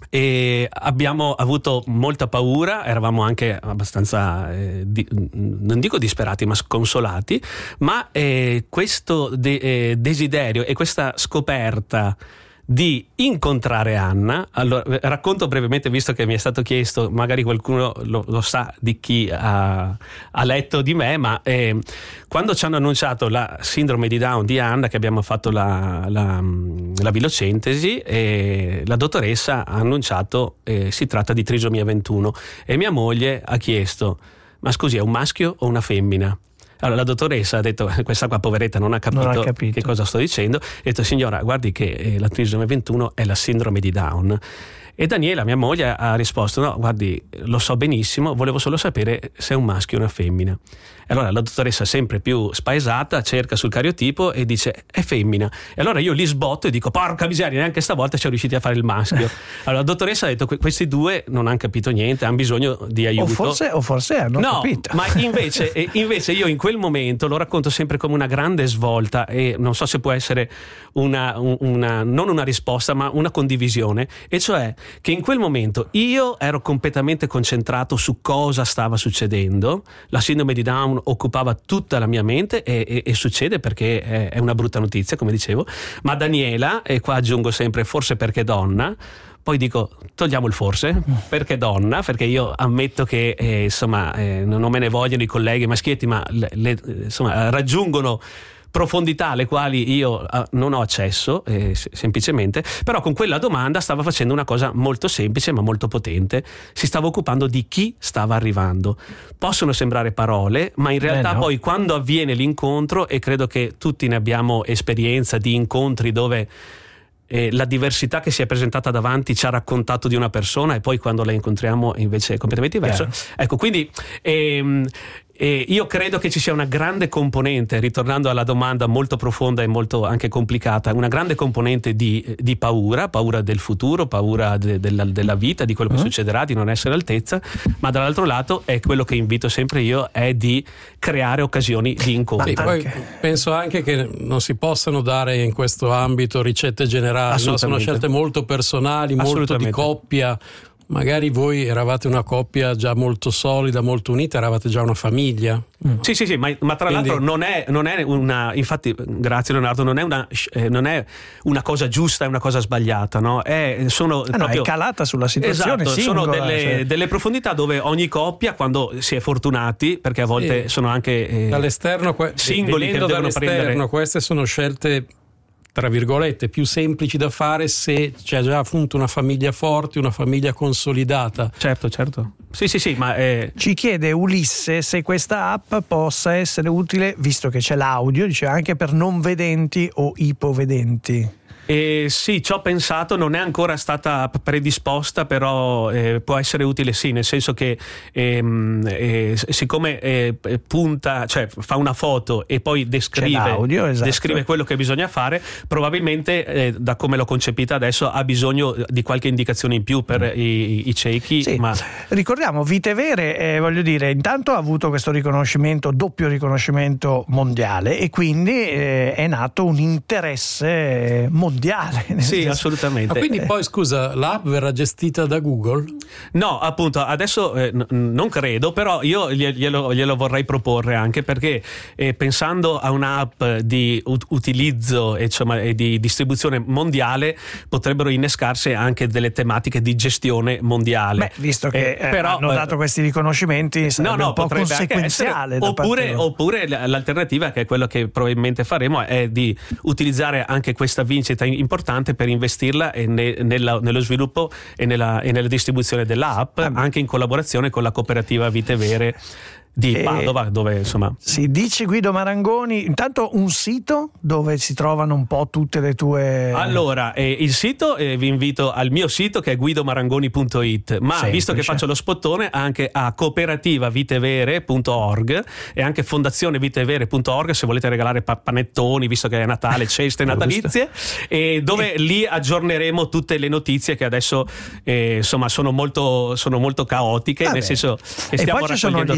e abbiamo avuto molta paura, eravamo anche abbastanza eh, di, non dico disperati ma sconsolati, ma eh, questo de- eh, desiderio e questa scoperta di incontrare Anna. Allora, racconto brevemente, visto che mi è stato chiesto, magari qualcuno lo, lo sa di chi ha, ha letto di me, ma eh, quando ci hanno annunciato la sindrome di Down di Anna, che abbiamo fatto la, la, la vilocentesi, eh, la dottoressa ha annunciato eh, si tratta di trisomia ventuno e mia moglie ha chiesto: ma scusi, è un maschio o una femmina? Allora la dottoressa ha detto, questa qua poveretta non ha capito, non ha capito. che cosa sto dicendo, ha detto: signora, guardi che eh, la trisomia ventuno è la sindrome di Down. E Daniela, mia moglie, ha risposto: no, guardi, lo so benissimo, volevo solo sapere se è un maschio o una femmina. E allora la dottoressa, sempre più spaesata, cerca sul cariotipo e dice: è femmina. E allora io li sbotto e dico: porca miseria, neanche stavolta ci siamo riusciti a fare il maschio. Allora la dottoressa ha detto: questi due non hanno capito niente, hanno bisogno di aiuto. O forse, o forse hanno no, capito. Ma invece, invece io in quel momento lo racconto sempre come una grande svolta, e non so se può essere una, una non una risposta ma una condivisione, e cioè che in quel momento io ero completamente concentrato su cosa stava succedendo. La sindrome di Down occupava tutta la mia mente e, e, e succede perché è, è una brutta notizia, come dicevo. Ma Daniela, e qua aggiungo sempre forse perché donna, poi dico togliamo il forse, perché donna, perché io ammetto che eh, insomma eh, non me ne vogliono i colleghi maschietti, ma le, le, insomma raggiungono profondità alle quali io uh, non ho accesso, eh, semplicemente. Però con quella domanda stava facendo una cosa molto semplice ma molto potente: si stava occupando di chi stava arrivando. Possono sembrare parole, ma in realtà eh no. poi quando avviene l'incontro, e credo che tutti ne abbiamo esperienza di incontri dove eh, la diversità che si è presentata davanti ci ha raccontato di una persona e poi quando la incontriamo invece è completamente diverso. Yeah. Ecco, quindi ehm, E io credo che ci sia una grande componente, ritornando alla domanda molto profonda e molto anche complicata, una grande componente di, di paura, paura del futuro, paura de, della, della vita, di quello che mm. succederà, di non essere all'altezza, ma dall'altro lato è quello che invito sempre io, è di creare occasioni di incontro. Sì, poi penso anche che non si possano dare in questo ambito ricette generali, no? Sono scelte molto personali, molto di coppia. Magari voi eravate una coppia già molto solida, molto unita, eravate già una famiglia. Mm. Sì, sì, sì, ma, ma tra Quindi... l'altro non è, non è una, infatti, grazie Leonardo, non è una, eh, non è una cosa giusta e una cosa sbagliata, no? È, sono ah, proprio, no, è calata sulla situazione esatto, singola. Sono delle, cioè. delle profondità dove ogni coppia, quando si è fortunati, perché a volte sì. sono anche eh, dall'esterno, que- singoli che devono prendere. Queste sono scelte, tra virgolette, più semplici da fare se c'è già appunto una famiglia forte, una famiglia consolidata. Certo, certo. Sì, sì, sì, ma eh... ci chiede Ulisse se questa app possa essere utile, visto che c'è l'audio, dice, anche per non vedenti o ipovedenti. Eh, sì, ci ho pensato, non è ancora stata predisposta, però eh, può essere utile, sì, nel senso che ehm, eh, siccome eh, punta, cioè fa una foto e poi descrive, esatto. descrive quello che bisogna fare, probabilmente eh, da come l'ho concepita adesso ha bisogno di qualche indicazione in più per mm. i, i ciechi. Sì. Ma... ricordiamo, Vite Vere, eh, voglio dire, intanto ha avuto questo riconoscimento, doppio riconoscimento mondiale, e quindi eh, è nato un interesse mondiale. Mondiale, sì, senso. Assolutamente. Ma quindi poi, scusa, l'app verrà gestita da Google? No, appunto, adesso eh, n- non credo, però io glielo, glielo vorrei proporre, anche perché eh, pensando a un'app di ut- utilizzo e, insomma, e di distribuzione mondiale, potrebbero innescarsi anche delle tematiche di gestione mondiale. Beh, visto che eh, però, hanno dato questi riconoscimenti, sarebbe no, no, un po' conseguenziale. Essere, oppure, oppure l'alternativa, che è quello che probabilmente faremo, è di utilizzare anche questa vincita importante per investirla ne, nella, nello sviluppo e nella, e nella distribuzione dell'app, ah, anche in collaborazione con la cooperativa Vite Vere di eh, Padova, dove insomma si dice Guido Marangoni. Intanto un sito dove si trovano un po' tutte le tue. Allora eh, il sito, eh, vi invito al mio sito, che è guido marangoni punto it, ma semplice. Visto che faccio lo spottone, anche a cooperativa vitevere punto org e anche fondazione vitevere punto org, se volete regalare panettoni, visto che è Natale, ceste natalizie, e dove e... lì aggiorneremo tutte le notizie che adesso eh, insomma sono molto, sono molto caotiche. Vabbè. Nel senso che stiamo raccogliendo tante informazioni.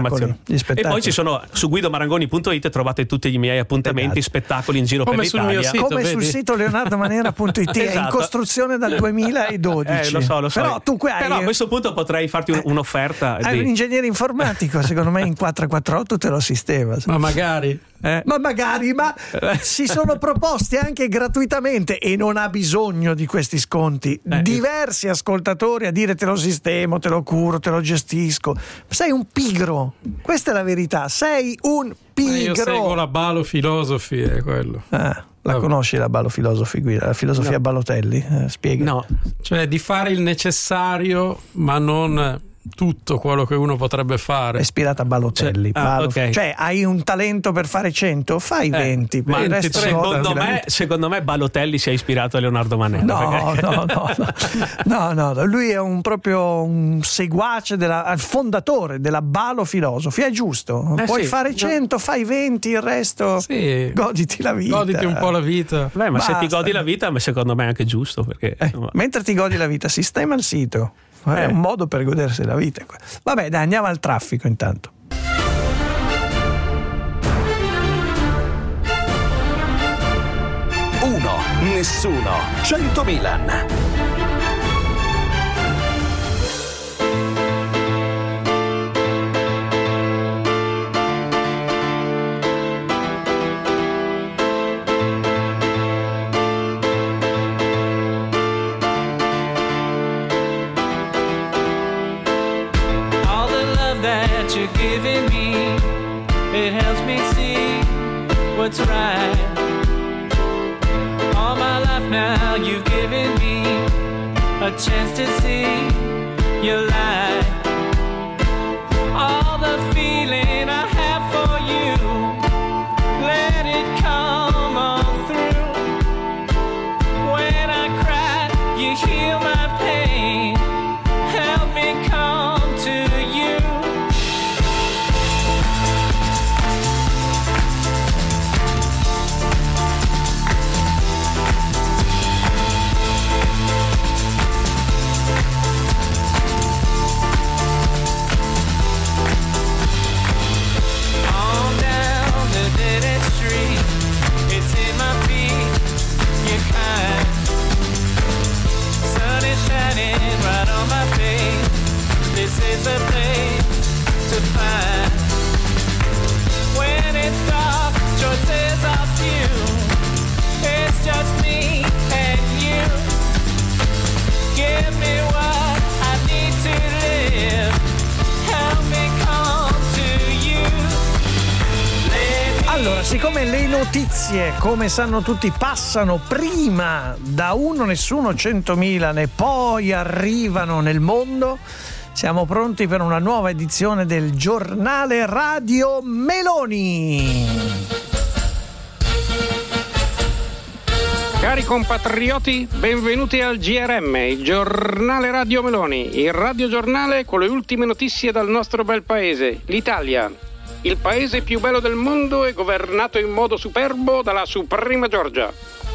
informazioni. Gli spettacoli. E poi ci sono su guido marangoni punto it trovate tutti i miei appuntamenti, spettacoli in giro Come per sul l'Italia. mio sito, come vedi? sul sito leonardo manera punto it. È in Esatto. costruzione dal duemiladodici. Eh, lo so, lo so. Però tu hai, Però a questo punto potrei farti un- un'offerta. hai di... un ingegnere informatico, secondo me in quattrocentoquarantotto te lo sistema. Ma magari. Eh. Ma magari, ma si sono proposti anche gratuitamente e non ha bisogno di questi sconti. Eh. Diversi ascoltatori a dire te lo sistemo, te lo curo, te lo gestisco. Sei un pigro, questa è la verità. Sei un pigro. Io seguo la Balo Philosophy, è quello. Ah, la conosci la Balo Philosophy, Guida? La filosofia No. Balotelli? Eh, spiega. No, Cioè di fare il necessario, ma non tutto quello che uno potrebbe fare. È ispirata a Balotelli. Cioè, ah, Balo- ok. cioè, hai un talento per fare cento? Fai Eh, venti. per ma il resto secondo, goditi la me, vita. secondo me Balotelli si è ispirato a Leonardo Manera. No, perché- no, no, no, no, no, lui è un proprio un seguace, della, il fondatore della Balo Philosophy, è giusto. Eh Puoi sì, fare no. cento, fai venti, il resto Sì. goditi la vita. Goditi un po' la vita. Beh, ma se ti Basta. godi la vita, ma secondo me è anche giusto. Perché, Eh, insomma, mentre ti godi la vita, sistema il sito. È Eh. un modo per godersi la vita. Vabbè, dai, andiamo al traffico intanto. uno, nessuno, cento Milan. All the love that you're giving me, it helps me see what's right. All my life now you've given me a chance to see your light. All the feeling I have for you, let it come on through. When I cry, you heal my pain. Help me come to you. On down the dead end street, it's in my feet, you're kind. Sun is shining right on my face. This is the place to find. When it's dark, choices are few. It's just me and you. Give me what I need to live. Help me come to you. Let me Allora, siccome le notizie, come sanno tutti, passano prima da uno nessuno cento Milan e poi arrivano nel mondo, siamo pronti per una nuova edizione del giornale Radio Meloni. Cari compatrioti, benvenuti al G R M, il giornale Radio Meloni, il radiogiornale con le ultime notizie dal nostro bel paese, l'Italia. Il paese più bello del mondo e governato in modo superbo dalla Suprema Giorgia.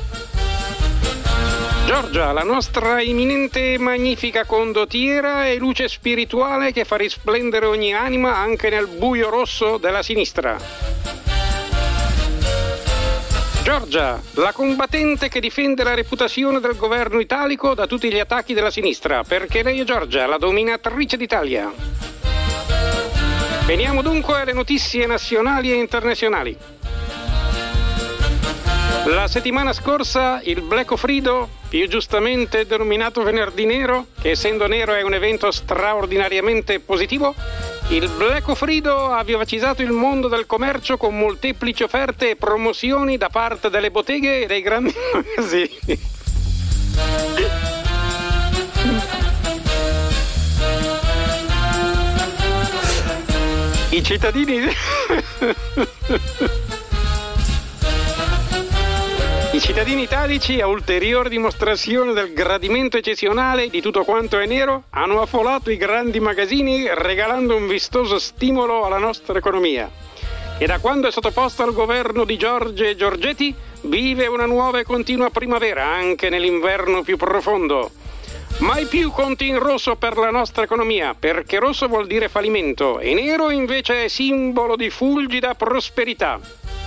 Giorgia, la nostra imminente e magnifica condottiera e luce spirituale che fa risplendere ogni anima anche nel buio rosso della sinistra. Giorgia, la combattente che difende la reputazione del governo italico da tutti gli attacchi della sinistra, perché lei è Giorgia, la dominatrice d'Italia. Veniamo dunque alle notizie nazionali e internazionali. La settimana scorsa il Black Friday, più giustamente denominato Venerdì Nero, che essendo nero è un evento straordinariamente positivo, il Black Friday ha vivacizzato il mondo del commercio con molteplici offerte e promozioni da parte delle botteghe e dei grandi magazzini. I cittadini I cittadini italici, a ulteriore dimostrazione del gradimento eccezionale di tutto quanto è nero, hanno affollato i grandi magazzini regalando un vistoso stimolo alla nostra economia. E da quando è sottoposto al governo di Giorgia e Giorgetti, vive una nuova e continua primavera anche nell'inverno più profondo. Mai più conti in rosso per la nostra economia, perché rosso vuol dire fallimento e nero invece è simbolo di fulgida prosperità.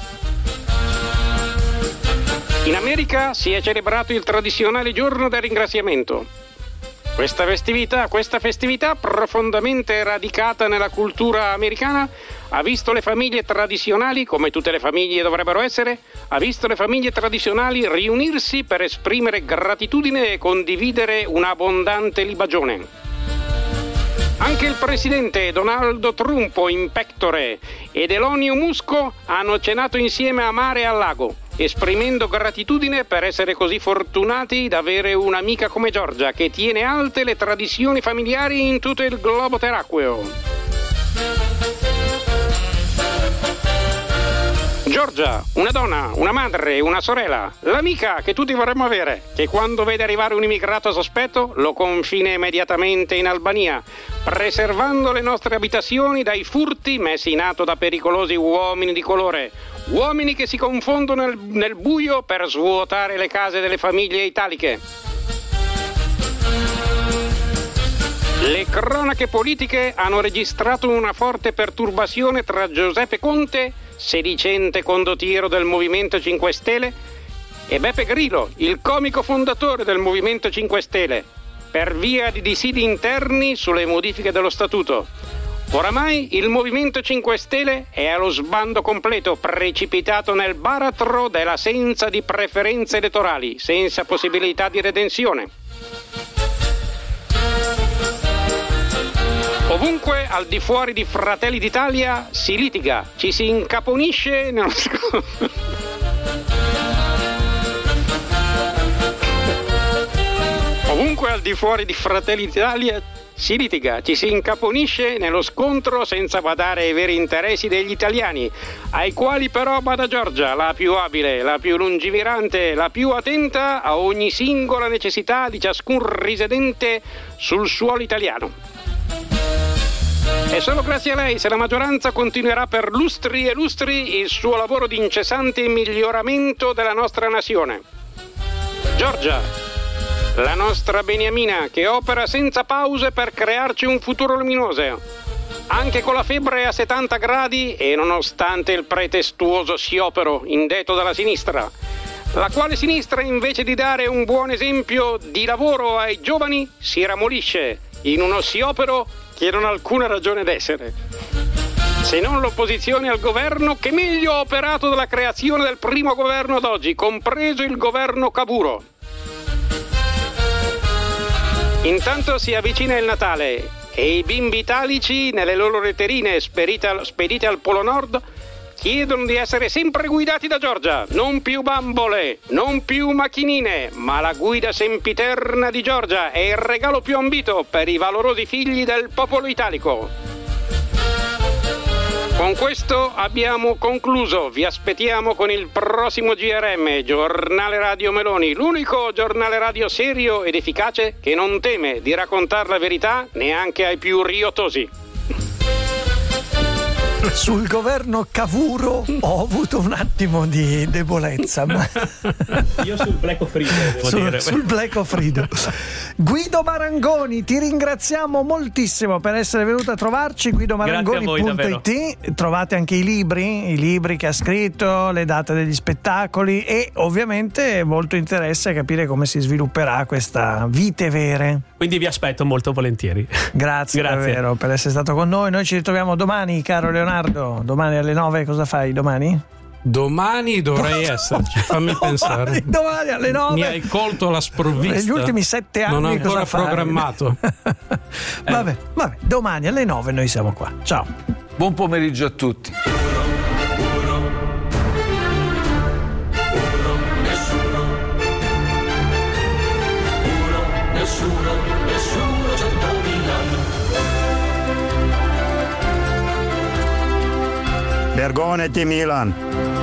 In America si è celebrato il tradizionale giorno del ringraziamento. Questa festività, questa festività profondamente radicata nella cultura americana ha visto le famiglie tradizionali, come tutte le famiglie dovrebbero essere, ha visto le famiglie tradizionali riunirsi per esprimere gratitudine e condividere un abbondante libagione. Anche il presidente Donaldo Trump in pectore ed Elonio Musco hanno cenato insieme a mare e al lago, esprimendo gratitudine per essere così fortunati da avere un'amica come Giorgia che tiene alte le tradizioni familiari in tutto il globo terracqueo. Giorgia, una donna, una madre, una sorella, l'amica che tutti vorremmo avere, che quando vede arrivare un immigrato sospetto lo confina immediatamente in Albania, preservando le nostre abitazioni dai furti messi in atto da pericolosi uomini di colore, uomini che si confondono nel, nel buio per svuotare le case delle famiglie italiche. Le cronache politiche hanno registrato una forte perturbazione tra Giuseppe Conte, sedicente condottiero del Movimento cinque Stelle, e Beppe Grillo, il comico fondatore del Movimento cinque Stelle, per via di dissidi interni sulle modifiche dello statuto. Oramai il Movimento cinque Stelle è allo sbando completo, precipitato nel baratro dell'assenza di preferenze elettorali, senza possibilità di redenzione. Ovunque al di fuori di Fratelli d'Italia si litiga, ci si incaponisce nello scontro. Ovunque al di fuori di Fratelli d'Italia si litiga, ci si incaponisce nello scontro senza badare ai veri interessi degli italiani, ai quali però bada Giorgia, la più abile, la più lungimirante, la più attenta a ogni singola necessità di ciascun risidente sul suolo italiano. È solo grazie a lei se la maggioranza continuerà per lustri e lustri il suo lavoro di incessante miglioramento della nostra nazione. Giorgia, la nostra beniamina che opera senza pause per crearci un futuro luminoso, anche con la febbre a settanta gradi e nonostante il pretestuoso sciopero indetto dalla sinistra, la quale sinistra invece di dare un buon esempio di lavoro ai giovani si rammolisce in uno sciopero che non ha alcuna ragione d'essere. Se non l'opposizione al governo, che meglio ha operato dalla creazione del primo governo ad oggi, compreso il governo Cavuro. Intanto si avvicina il Natale e i bimbi italici, nelle loro letterine spedite al, spedite al Polo Nord, chiedono di essere sempre guidati da Giorgia. Non più bambole, non più macchinine, ma la guida sempiterna di Giorgia è il regalo più ambito per i valorosi figli del popolo italico. Con questo abbiamo concluso. Vi aspettiamo con il prossimo G R M, Giornale Radio Meloni, l'unico giornale radio serio ed efficace che non teme di raccontare la verità neanche ai più riottosi. Sul governo Cavuro ho avuto un attimo di debolezza, ma io sul Black Frido sul, sul Black Frido. Guido Marangoni, ti ringraziamo moltissimo per essere venuto a trovarci. Guido Marangoni punto it. Trovate anche i libri, i libri che ha scritto, le date degli spettacoli e ovviamente molto interesse a capire come si svilupperà questa Vite Vere. Quindi vi aspetto molto volentieri. Grazie, Grazie. davvero per essere stato con noi. Noi ci ritroviamo domani, caro Leonardo. Domani alle nove cosa fai domani? Domani dovrei esserci, fammi domani, pensare. Domani alle nove. Mi hai colto alla sprovvista. Negli ultimi sette anni non ho ancora cosa programmato. eh. Vabbè, vabbè, domani alle nove noi siamo qua. Ciao. Buon pomeriggio a tutti. Vergognati Milan!